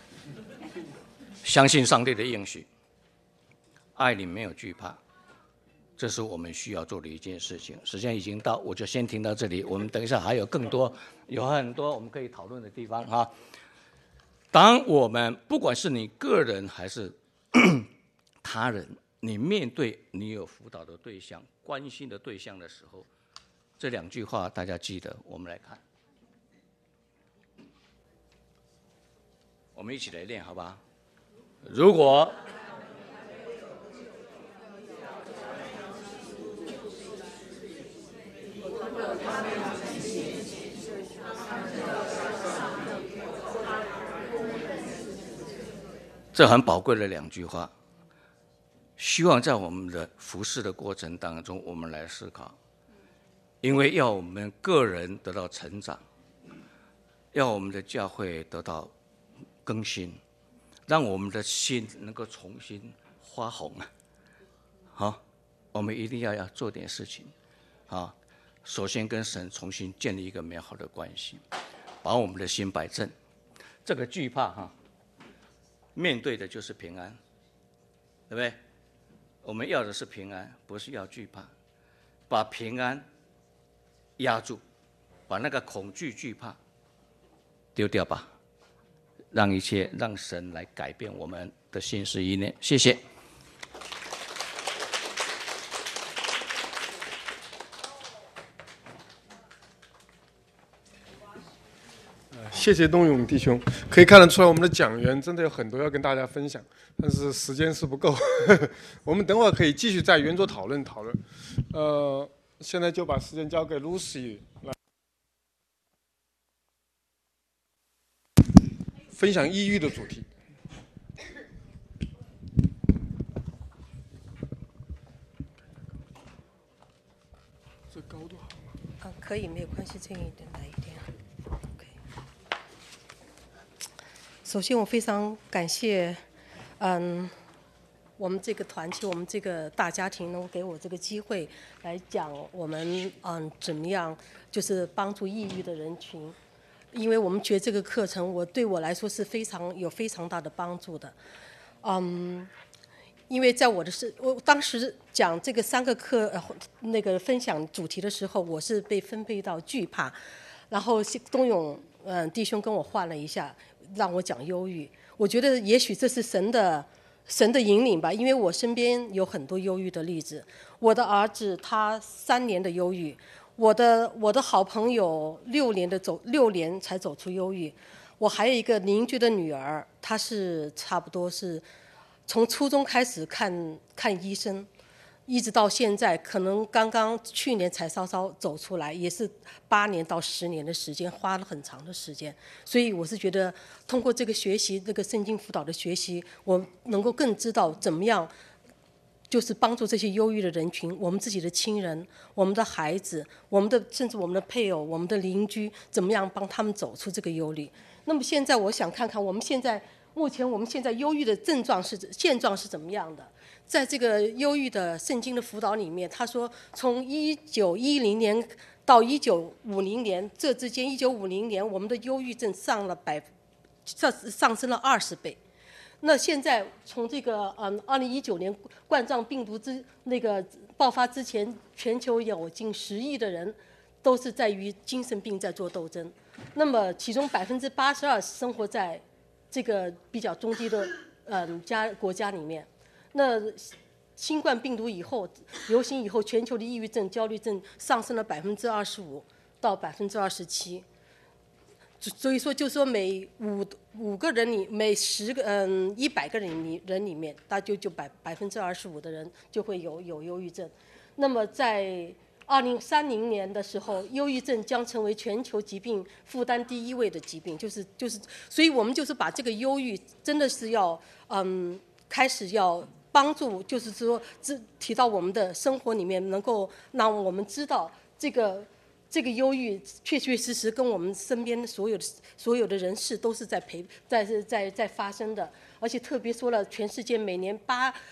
相信上帝的应许，爱里没有惧怕，这是我们需要做的一件事情。时间已经到，我就先停到这里。我们等一下还有更多，有很多我们可以讨论的地方哈。当我们不管是你个人还是他人，你面对你有辅导的对象、关心的对象的时候，这2句话大家记得。我们来看，我们一起来练，好吧？如果这很宝贵的2句话，希望在我们的服事的过程当中，我们来思考。因为要我们个人得到成长，要我们的教会得到更新，让我们的心能够重新发红啊！好，我们一定要做点事情。好，首先跟神重新建立一个美好的关系，把我们的心摆正。这个惧怕面对的就是平安，对不对？我们要的是平安，不是要惧怕。把平安压住，把那个恐惧、惧怕丢掉吧，让神来改变我们的心思意念。谢谢。 谢谢东勇弟兄，可以看得出来我们的讲员真的有很多要跟大家分享，但是时间是不够。我们等会儿可以继续在圆桌讨论。现在就把时间交给 Lucy 来分享抑郁的主题。这高度好吗？ 可以，没有关系，这一点来一点。首先，我非常感谢，我们这个团体，我们这个大家庭能给我这个机会来讲我们怎么样就是帮助抑郁的人群，因为我们觉得这个课程对我来说是非常大的帮助的，因为在我当时讲这个3个课那个分享主题的时候，我是被分配到惧怕，然后东勇弟兄跟我换了一下，让我讲忧郁。我觉得也许这是神的引领吧，因为我身边有很多忧郁的例子。我的儿子他3年的忧郁，我的好朋友6年才走出忧郁。我还有一个邻居的女儿，她是差不多是从初中开始看医生，一直到现在，可能刚去年才稍稍走出来，也是8年到10年的时间，花了很长的时间。所以我是觉得，通过这个学习，这个圣经辅导的学习，我能够更知道怎么样，就是帮助这些忧郁的人群，我们自己的亲人、我们的孩子、甚至我们的配偶、我们的邻居，怎么样帮他们走出这个忧虑。那么现在我想看看目前我们现在忧郁的现状是怎么样的。在这个忧郁的圣经的辅导里面，他说从1910年到1950年这之间，1950年我们的忧郁症上升了20倍。那现在从这个2019年冠状病毒那个爆发之前，全球有近10亿的人都是在与精神病在做斗争。那么其中82%生活在这个比较中低的国家里面。那新冠病毒流行以后，全球的抑郁症、焦虑症上升了25%到27%。 所以说就说每五个人里每100个人里面，大就25%的人就会有忧郁症。那么在2030年的时候，忧郁症将成为全球疾病负担第1位的疾病，所以我们就是把这个忧郁真的是要开始要帮助，就是说提到我们的生活里面，能够让我们知道这个忧郁确确实实跟我们身边所有的人事都是在发生的，而且特别说了，全世界每年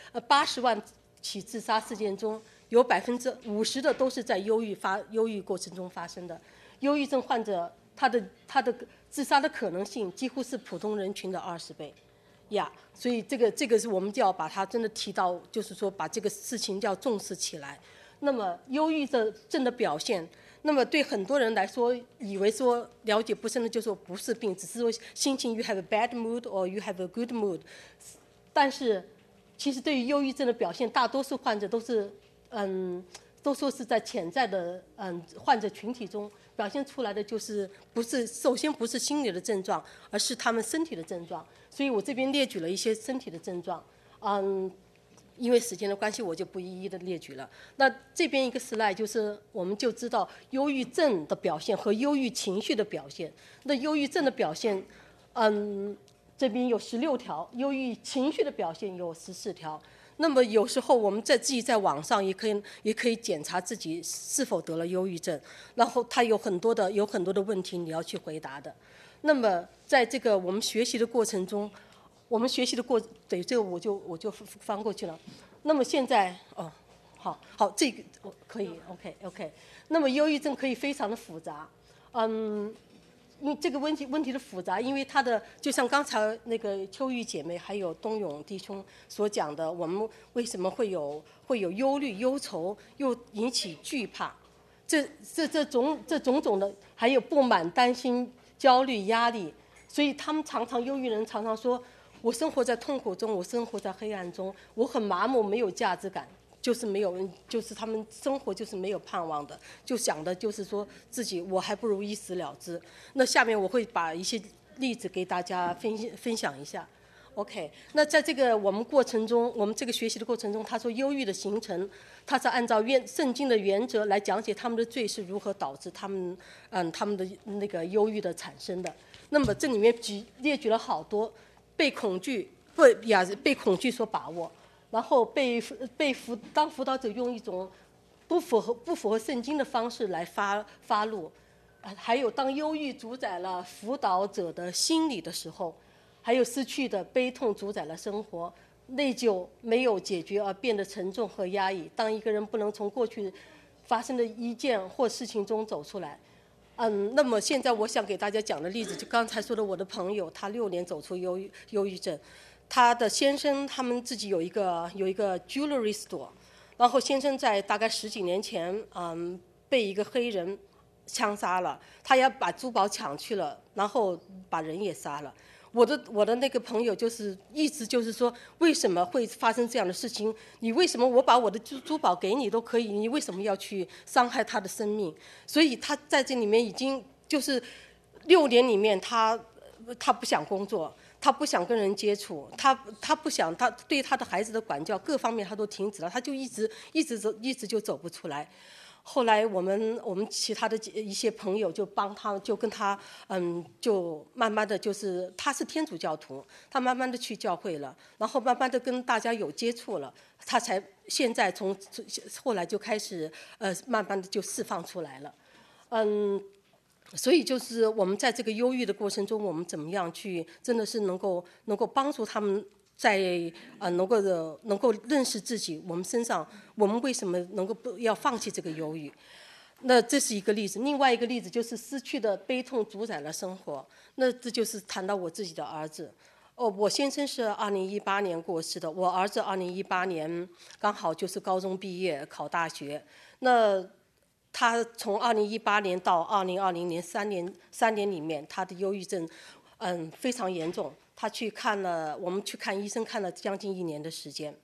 80万起自杀事件中，有50%的都是在忧郁过程中发生的。忧郁症患者他的自杀的可能性几乎是普通人群的20倍。所以这个是我们就要把它真的提到，就是说把这个事情要重视起来。那么忧郁症的表现，那么对很多人来说，以为说了解不深的就说不是病，只是说心情 you have a bad mood or you have a good mood。但是其实对于忧郁症的表现，大多数患者都说是在潜在的患者群体中表现出来的，就是首先不是心理的症状，而是他们身体的症状。所以我这边列举了一些身体的症状，因为时间的关系，我就不一一的列举了。那这边一个 slide 就是我们就知道忧郁症的表现和忧郁情绪的表现。那忧郁症的表现，这边有16条，忧郁情绪的表现有14条。那么有时候我们自己在网上也可以检查自己是否得了忧郁症，然后它有很多的问题你要去回答的。那么在这个我们学习的过程中，对，这个我就翻过去了。那么现在好，这个我可以 OK。那么忧郁症可以非常的复杂，因为这个问题的复杂，因为它的就像刚才那个秋玉姐妹还有东勇弟兄所讲的，我们为什么会有忧虑、忧愁，又引起惧怕，这种的，还有不满、担心、焦虑、压力，所以他们忧郁人常常说，我生活在痛苦中，我生活在黑暗中，我很麻木，没有价值感。就是他们生活就是没有盼望的，就想的就是说自己我还不如一死了之。那下面我会把一些例子给大家分享一下。OK， 那在这个我们这个学习的过程中，他说忧郁的形成，他是按照圣经的原则来讲解他们的罪是如何导致他们的那个忧郁的产生的。那么这里面列举了好多被恐惧所把握。然后当辅导者用一种不符合圣经的方式来发怒，还有当忧郁主宰了辅导者的心理的时候，还有失去的悲痛主宰了生活，内疚没有解决而变得沉重和压抑。当一个人不能从过去发生的一件或事情中走出来，那么现在我想给大家讲的例子，就刚才说的我的朋友，他6年走出忧郁症。他的先生他们自己有一个 jewelry store， 然后先生在大概10几年前被一个黑人枪杀了，他要把珠宝抢去了，然后把人也杀了。我的那个朋友一直就是说，为什么会发生这样的事情？你为什么我把我的珠宝给你都可以，你为什么要去伤害他的生命？所以他在这里面已经就是6年里面他不想工作。他不想跟人接触，他不想，他对他的孩子的管教各方面他都停止了，他就一直就走不出来。后来我们其他的一些朋友就帮他，就跟他就慢慢的就是他是天主教徒，他慢慢的去教会了，然后慢慢的跟大家有接触了，他才现在后来就开始慢慢的就释放出来了，所以就是我们在这个忧郁的过程中，我们怎么样去真的是能够帮助他们在能够认识自己，我们身上我们为什么能够不要放弃这个忧郁？那这是一个例子。另外一个例子就是失去的悲痛主宰了生活。那这就是谈到我自己的儿子。我先生是2018年过世的，我儿子2018年刚好就是高中毕业考大学。那他从2018年到2020年3年里面，他的忧郁症非常严重。我们去看医生，看了将近1年的时间。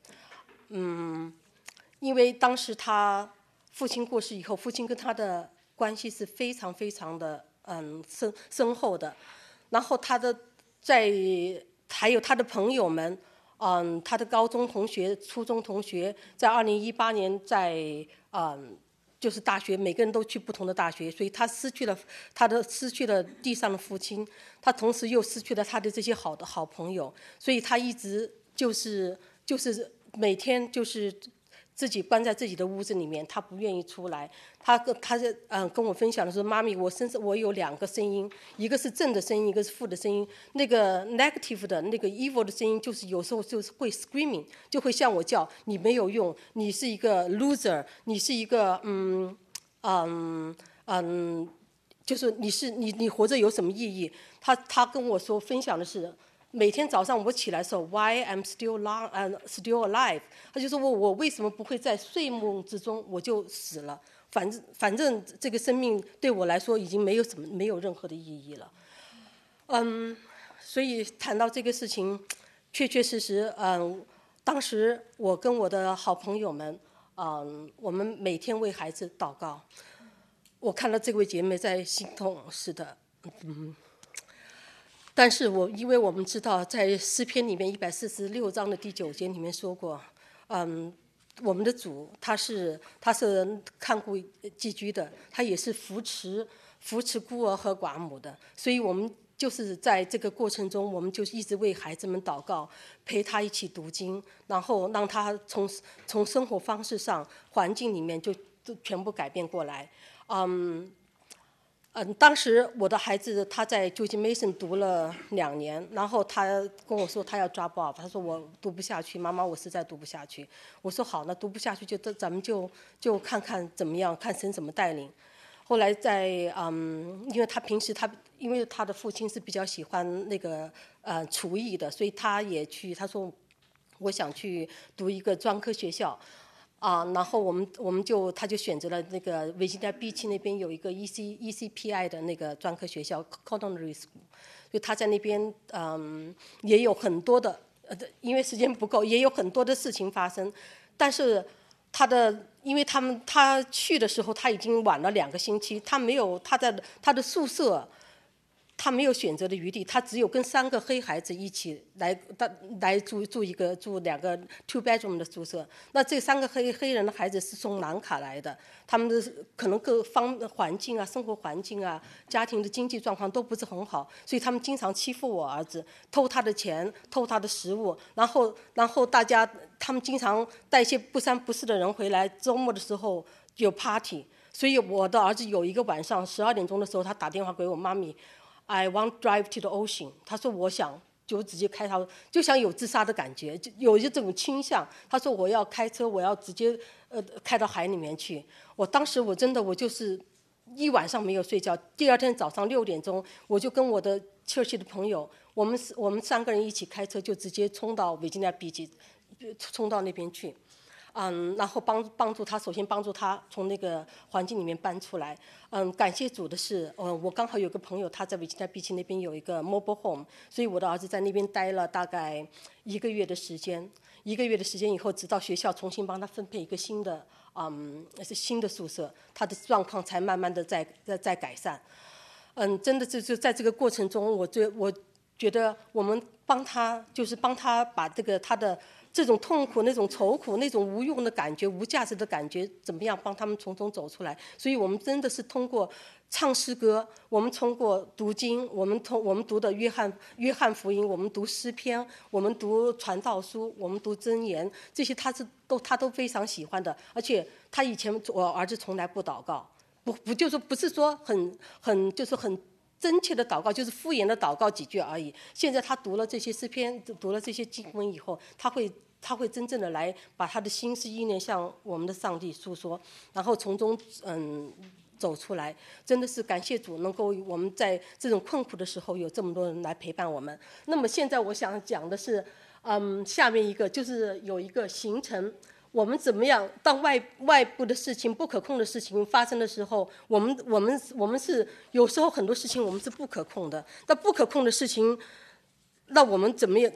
因为当时他父亲过世以后，父亲跟他的关系是非常非常的深厚的。然后还有他的朋友们，他的高中同学、初中同学，在2018年就是大学，每个人都去不同的大学，所以他失去了地上的父亲，他同时又失去了他的这些好朋友，所以他一直就是每天就是自己关在自己的屋子里面，他不愿意出来。他跟我分享的说，妈咪，我身上我有2个声音，一个是正的声音，一个是负的声音。那个 negative 的那个 evil 的声音，就是有时候就是会 screaming， 就会向我叫，你没有用，你是一个 loser， 你是一个就是你活着有什么意义？他跟我说分享的是，每天早上我起来的时候 ，Why I'm still alive？ 他就说我为什么不会在睡梦之中我就死了？反正这个生命对我来说已经没有任何的意义了。所以谈到这个事情，确实，当时我跟我的好朋友们，我们每天为孩子祷告。我看到这位姐妹在心痛，是的，但是因为我们知道，在诗篇里面146章的第9节里面说过，我们的主他是看顾寄居的，他也是扶持孤儿和寡母的，所以我们就是在这个过程中，我们就一直为孩子们祷告，陪他一起读经，然后让他从生活方式上、环境里面就全部改变过来。当时我的孩子他在George Mason 读了2年，然后他跟我说他要 drop off， 他说我读不下去，妈妈我实在读不下去。我说好，那读不下去咱们就看看怎么样，看神怎么带领。后来因为他平时因为他的父亲是比较喜欢那个厨艺的，所以他也去，他说我想去读一个专科学校。然后他就选择了那个维吉尼亚 Beach 那边有一个 ECPI 的那个专科学校 Culinary School， 所以他在那边也有很多的因为时间不够，也有很多的事情发生，但是因为他去的时候他已经晚了2个星期，他没有他的宿舍。他没有选择的余地，他只有跟3个黑孩子一起来住2个 2 bedroom 的宿舍。那这3个黑人的孩子是从南卡来的，他们的可能各方环境啊、生活环境啊、家庭的经济状况都不是很好，所以他们经常欺负我儿子，偷他的钱，偷他的食物，然后他们经常带一些不三不四的人回来，周末的时候有 party。所以我的儿子有一个晚上12点钟的时候，他打电话给我妈咪。I want drive to the ocean。他说我想就直接开他，就想有自杀的感觉，就有这种倾向。他说我要开车，我要直接开到海里面去。当时我就是一晚上没有睡觉。第二天早上6点钟，我就跟我的church的朋友，我们3个人一起开车，就直接冲到维吉尼亚 Beach， 冲到那边去。然后帮助他，首先帮助他从那个环境里面搬出来。感谢主的是，我刚好有个朋友，他在维吉尼亚 Beach 那边有一个 mobile home， 所以我的儿子在那边待了大概1个月的时间。1个月的时间以后，直到学校重新帮他分配一个新的宿舍，他的状况才慢慢的在改善。真的就在这个过程中，我觉得我们帮他把他的这种痛苦、那种愁苦、那种无用的感觉、无价值的感觉，怎么样帮他们从中走出来？所以我们真的是通过唱诗歌，我们通过读经，我们读的约翰福音，我们读诗篇，我们读传道书，我们读箴言，这些他都非常喜欢的。而且他以前我儿子从来不祷告，不是说很就是很真切的祷告，就是敷衍的祷告几句而已。现在他读了这些诗篇，读了这些经文以后，他会真正的来把他的心思意念向我们的上帝诉说，然后从中走出来。真的是感谢主，能够我们在这种困苦的时候有这么多人来陪伴我们。那么现在我想讲的是，下面一个就是有一个行程。我们怎么样？当外部的事情、不可控的事情发生的时候，我们是有时候很多事情我们是不可控的。那不可控的事情，那我们怎么样？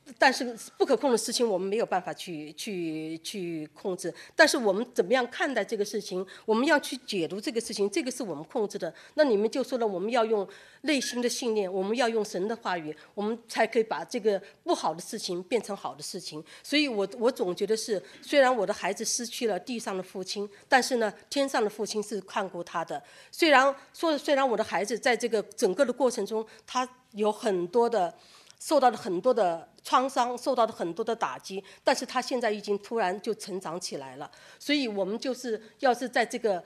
但是不可控的事情我们没有办法去控制，但是我们怎么样看待这个事情，我们要去解读这个事情，这个是我们控制的。那你们就说了，我们要用内心的信念，我们要用神的话语，我们才可以把这个不好的事情变成好的事情。所以我总觉得是，虽然我的孩子失去了地上的父亲，但是呢，天上的父亲是看顾他的。虽然我的孩子在这个整个的过程中，他有很多的受到了很多的创伤，受到了很多的打击，但是他现在已经突然就成长起来了。所以我们就是要是在这个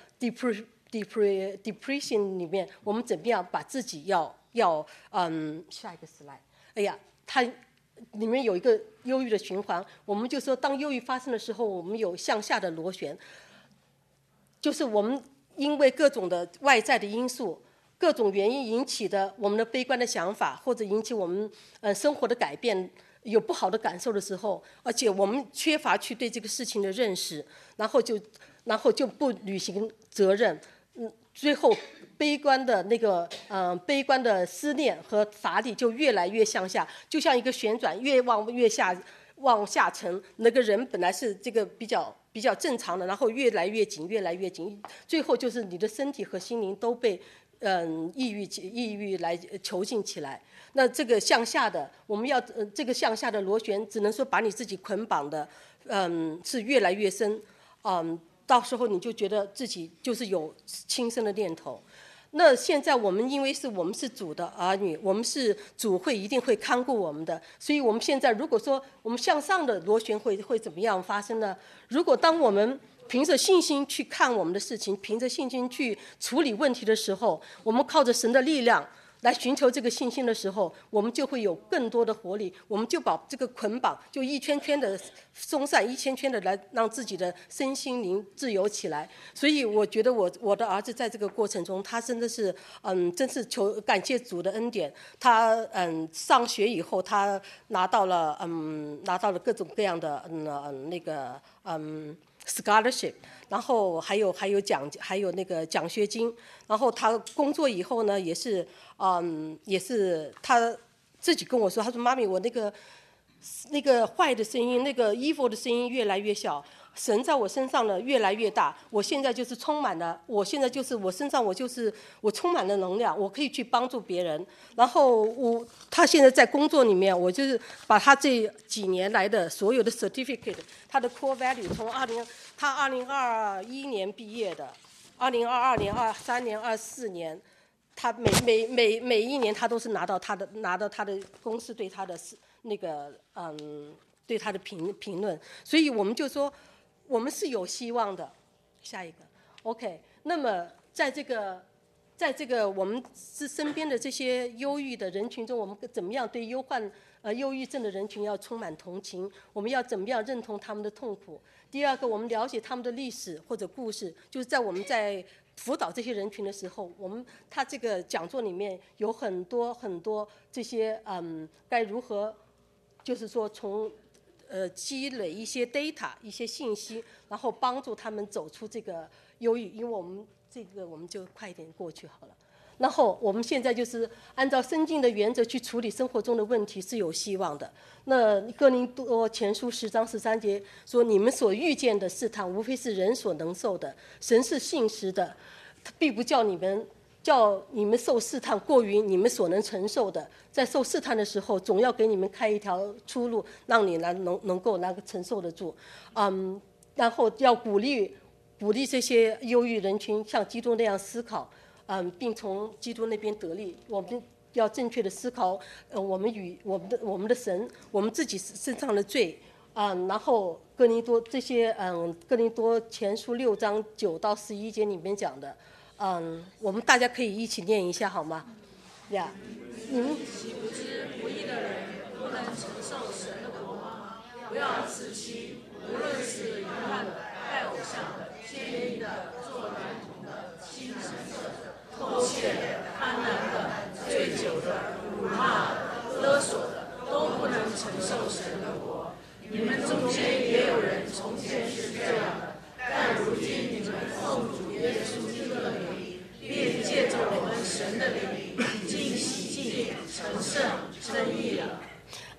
depression 里面，我们怎么样把自己下一个 slide， 哎呀，它里面有一个忧郁的循环，我们就说当忧郁发生的时候，我们有向下的螺旋，就是我们因为各种的外在的因素，各种原因引起的我们的悲观的想法，或者引起我们生活的改变，有不好的感受的时候，而且我们缺乏去对这个事情的认识，然后就不履行责任，最后悲观的思念和乏力就越来越向下，就像一个旋转，越往下沉。那个人本来是这个比较正常的，然后越来越紧，越来越紧，最后就是你的身体和心灵都被抑郁来囚禁起来。那这个向下的，我们要这个向下的螺旋，只能说把你自己捆绑的，是越来越深，到时候你就觉得自己就是有轻生的念头。那现在我们因为我们是主的儿女，我们是主一定会看顾我们的，所以我们现在如果说我们向上的螺旋会怎么样发生呢？如果当我们凭着信心去看我们的事情，凭着信心去处理问题的时候，我们靠着神的力量来寻求这个信心的时候，我们就会有更多的活力，我们就把这个捆绑就一圈圈的松散，一圈圈的来让自己的身心灵自由起来。所以我觉得我的儿子在这个过程中，他真的是真是感谢主的恩典。他上学以后，他拿到了各种各样的scholarship， 然后还有那个奖学金。然后他工作以后呢，也是他自己跟我说，他说妈咪，我那个坏的声音，那个 evil 的声音越来越小，神在我身上呢越来越大。我现在就是充满了，我身上我充满了能量，我可以去帮助别人。然后他现在在工作里面，我就是把他这几年来的所有的 certificate， 他的 core value 从他2021年毕业的，2022年、23年、24年，他每一年他都是拿到他的公司对他的对他的评论。所以我们就说我们是有希望的。下一个 OK， 那么在这个我们身边的这些忧郁的人群中，我们怎么样对忧郁症的人群要充满同情？我们要怎么样认同他们的痛苦？第二个，我们了解他们的历史或者故事，就是在我们在辅导这些人群的时候，他这个讲座里面有很多这些该如何，就是说从积累一些 data 一些信息，然后帮助他们走出这个忧郁。因为我们就快一点过去好了。然后我们现在就是按照圣经的原则去处理生活中的问题是有希望的。那哥林多前书10章13节说，你们所遇见的试探无非是人所能受的，神是信实的，他必不叫你们受试探过于你们所能承受的。在受试探的时候，总要给你们开一条出路，让你能够承受得住。然后要鼓励这些忧郁人群像基督那样思考，并从基督那边得力。我们要正确的思考，我们与我们的神，我们自己身上的罪，然后哥林多前书6章9到11节里面讲的，我们大家可以一起念一下好吗？呀，你们岂不知不义的人不能承受神的国吗？不要自欺，无论是淫乱的、拜偶像的、奸淫的、做娈童的、心神色的、偷窃的、贪婪的、醉酒的、辱骂的、勒索的，都不能承受神的国。你们中间也有人从前是这样的，但如今你们奉主耶稣基督的名，并借着我们神的灵，已经洗净、成圣、称义了。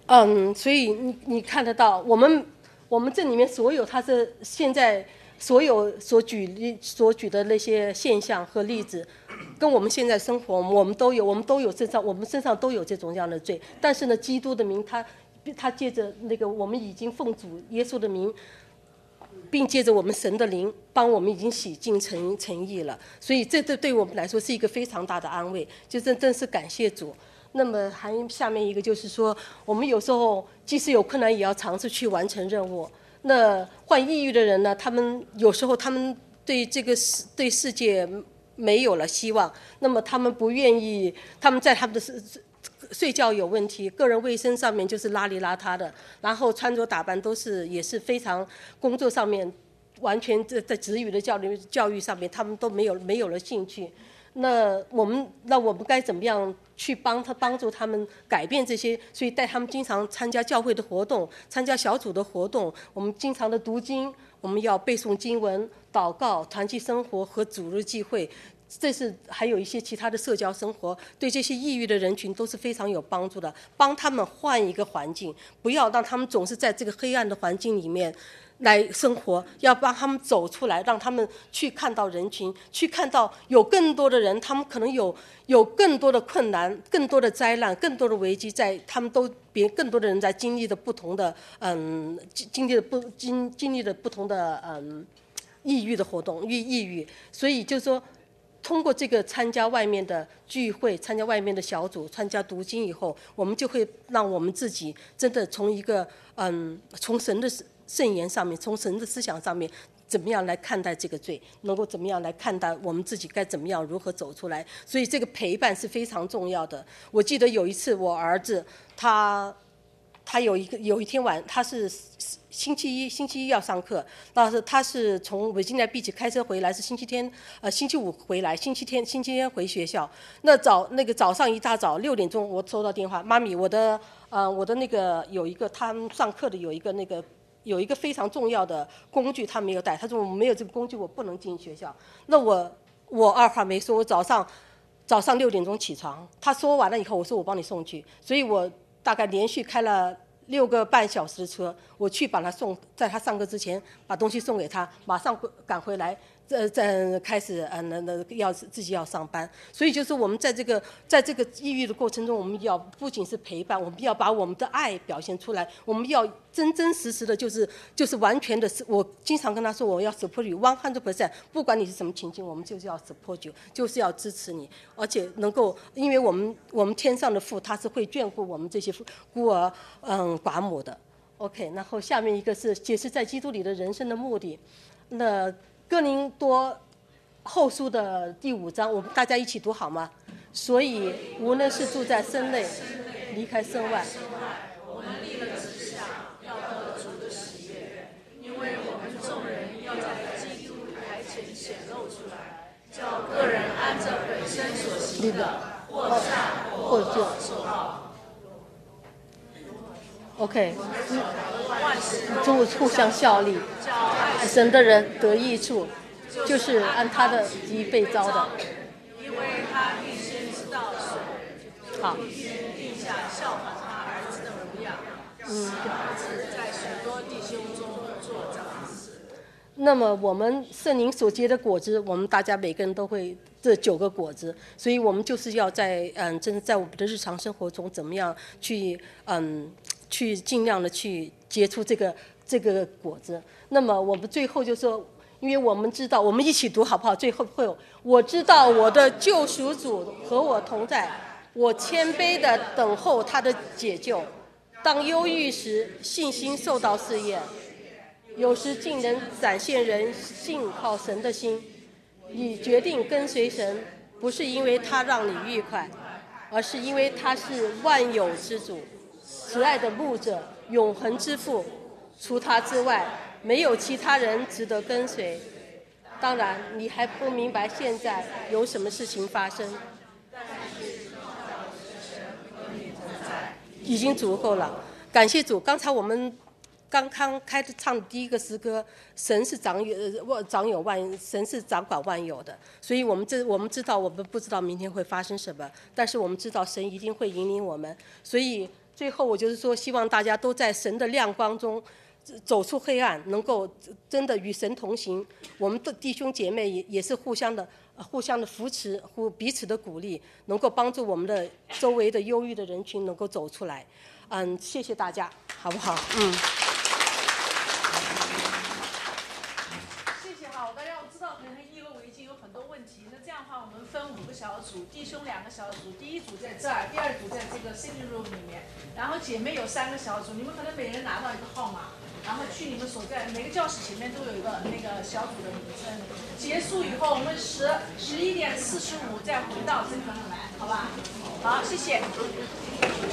所以你看得到，我们这里面所有它是现在所有所举的那些现象和例子，跟我们现在生活我们都有我们身上都有这种样的罪。但是呢，基督的名他借着那个我们已经奉主耶稣的名，并借着我们神的灵帮我们已经洗净成义了。所以这对我们来说是一个非常大的安慰，就真是感谢主。那么还下面一个就是说，我们有时候即使有困难，也要尝试去完成任务。那患抑郁的人呢，他们有时候他们对世界没有了希望，那么他们不愿意，他们在他们的睡觉有问题，个人卫生上面就是邋里邋遢的，然后穿着打扮也是非常，工作上面完全在子女的教育上面，他们都没有了兴趣。那我们该怎么样去帮助他们改变这些？所以带他们经常参加教会的活动，参加小组的活动，我们经常的读经，我们要背诵经文、祷告、团契生活和主日聚会。还有一些其他的社交生活，对这些抑郁的人群都是非常有帮助的。帮他们换一个环境，不要让他们总是在这个黑暗的环境里面来生活，要帮他们走出来，让他们去看到人群，去看到有更多的人，他们可能有更多的困难、更多的灾难、更多的危机，在他们更多的人在经历的不同的经历的不同的抑郁的活动，抑郁，所以就是说，通过这个参加外面的聚会，参加外面的小组，参加读经以后，我们就会让我们自己真的从一个从神的圣言上面，从神的思想上面，怎么样来看待这个罪，能够怎么样来看待我们自己该怎么样如何走出来。所以这个陪伴是非常重要的。我记得有一次我儿子他有一天他是星期一要上课，但是他是从维吉尼亚 Beach 开车回来，是星期五回来，星期天回学校。那早上一大早6点钟，我收到电话，妈咪，我的那个有一个他们上课的有一个非常重要的工具他没有带，他说我没有这个工具我不能进学校。那我二话没说，我早上6点钟起床，他说完了以后，我说我帮你送去，所以我大概连续开了6个半小时的车，我去把他在他上课之前把东西送给他，马上赶回来，开始自己要上班。所以就是我们在这个抑郁的过程中，我们要不仅是陪伴，我们要把我们的爱表现出来，我们要真实的就是完全的。我经常跟他说，我要 support you 100%， 不管你是什么情境，我们就是要 support you， 就是要支持你，而且能够，因为我们天上的父他是会眷顾我们这些孤儿寡母的。OK， 然后下面一个是解释在基督里的人生的目的。那哥林多后书的第5章，我们大家一起读好吗？所以无论是住在身内，离开身外， 我们立了志向，要得主的喜悦，因为我们众人要在基督台前显露出来，叫个人按着本身所行的，或善或恶受报。 OK， 互相效力，神的人得益处，就是按他的旨意被招的。 因为他预先知道谁， 好， 预先定下效法他儿子的模样，使儿子在许多弟兄中做长子。 那么我们圣灵所结的果子，我们大家每个人都会这9个果子，所以我们就是要在我们的日常生活中怎么样去尽量的去结出这个果子。那么我们最后就说，因为我们知道，我们一起读好不好？最后会有，我知道我的救赎主和我同在，我谦卑的等候他的解救。当忧郁时，信心受到试验，有时竟能展现人信靠神的心。你决定跟随神，不是因为他让你愉快，而是因为他是万有之主，慈爱的牧者，永恒之父。除他之外，没有其他人值得跟随。当然，你还不明白现在有什么事情发生，已经足够了。感谢主。刚才我们刚开始唱的第一个诗歌，神是神是掌管万有的。所以我们知道，我们不知道明天会发生什么，但是我们知道神一定会引领我们。所以最后，我就是说，希望大家都在神的亮光中走出黑暗，能够真的与神同行。我们的弟兄姐妹也是互相的扶持，彼此的鼓励，能够帮助我们的周围的忧郁的人群能够走出来。谢谢大家，好不好？ 谢谢哈，大家我知道可能意犹未尽，有很多问题。那这样的话，我们分5个小组，弟兄2个小组，第一组在这儿，第二组在这个 sitting room 里面，然后姐妹有3个小组，你们可能每人拿到一个号码，然后去你们所在每个教室前面都有一个那个小组的名称。结束以后，我们11点45再回到这个来，好吧？好，谢谢。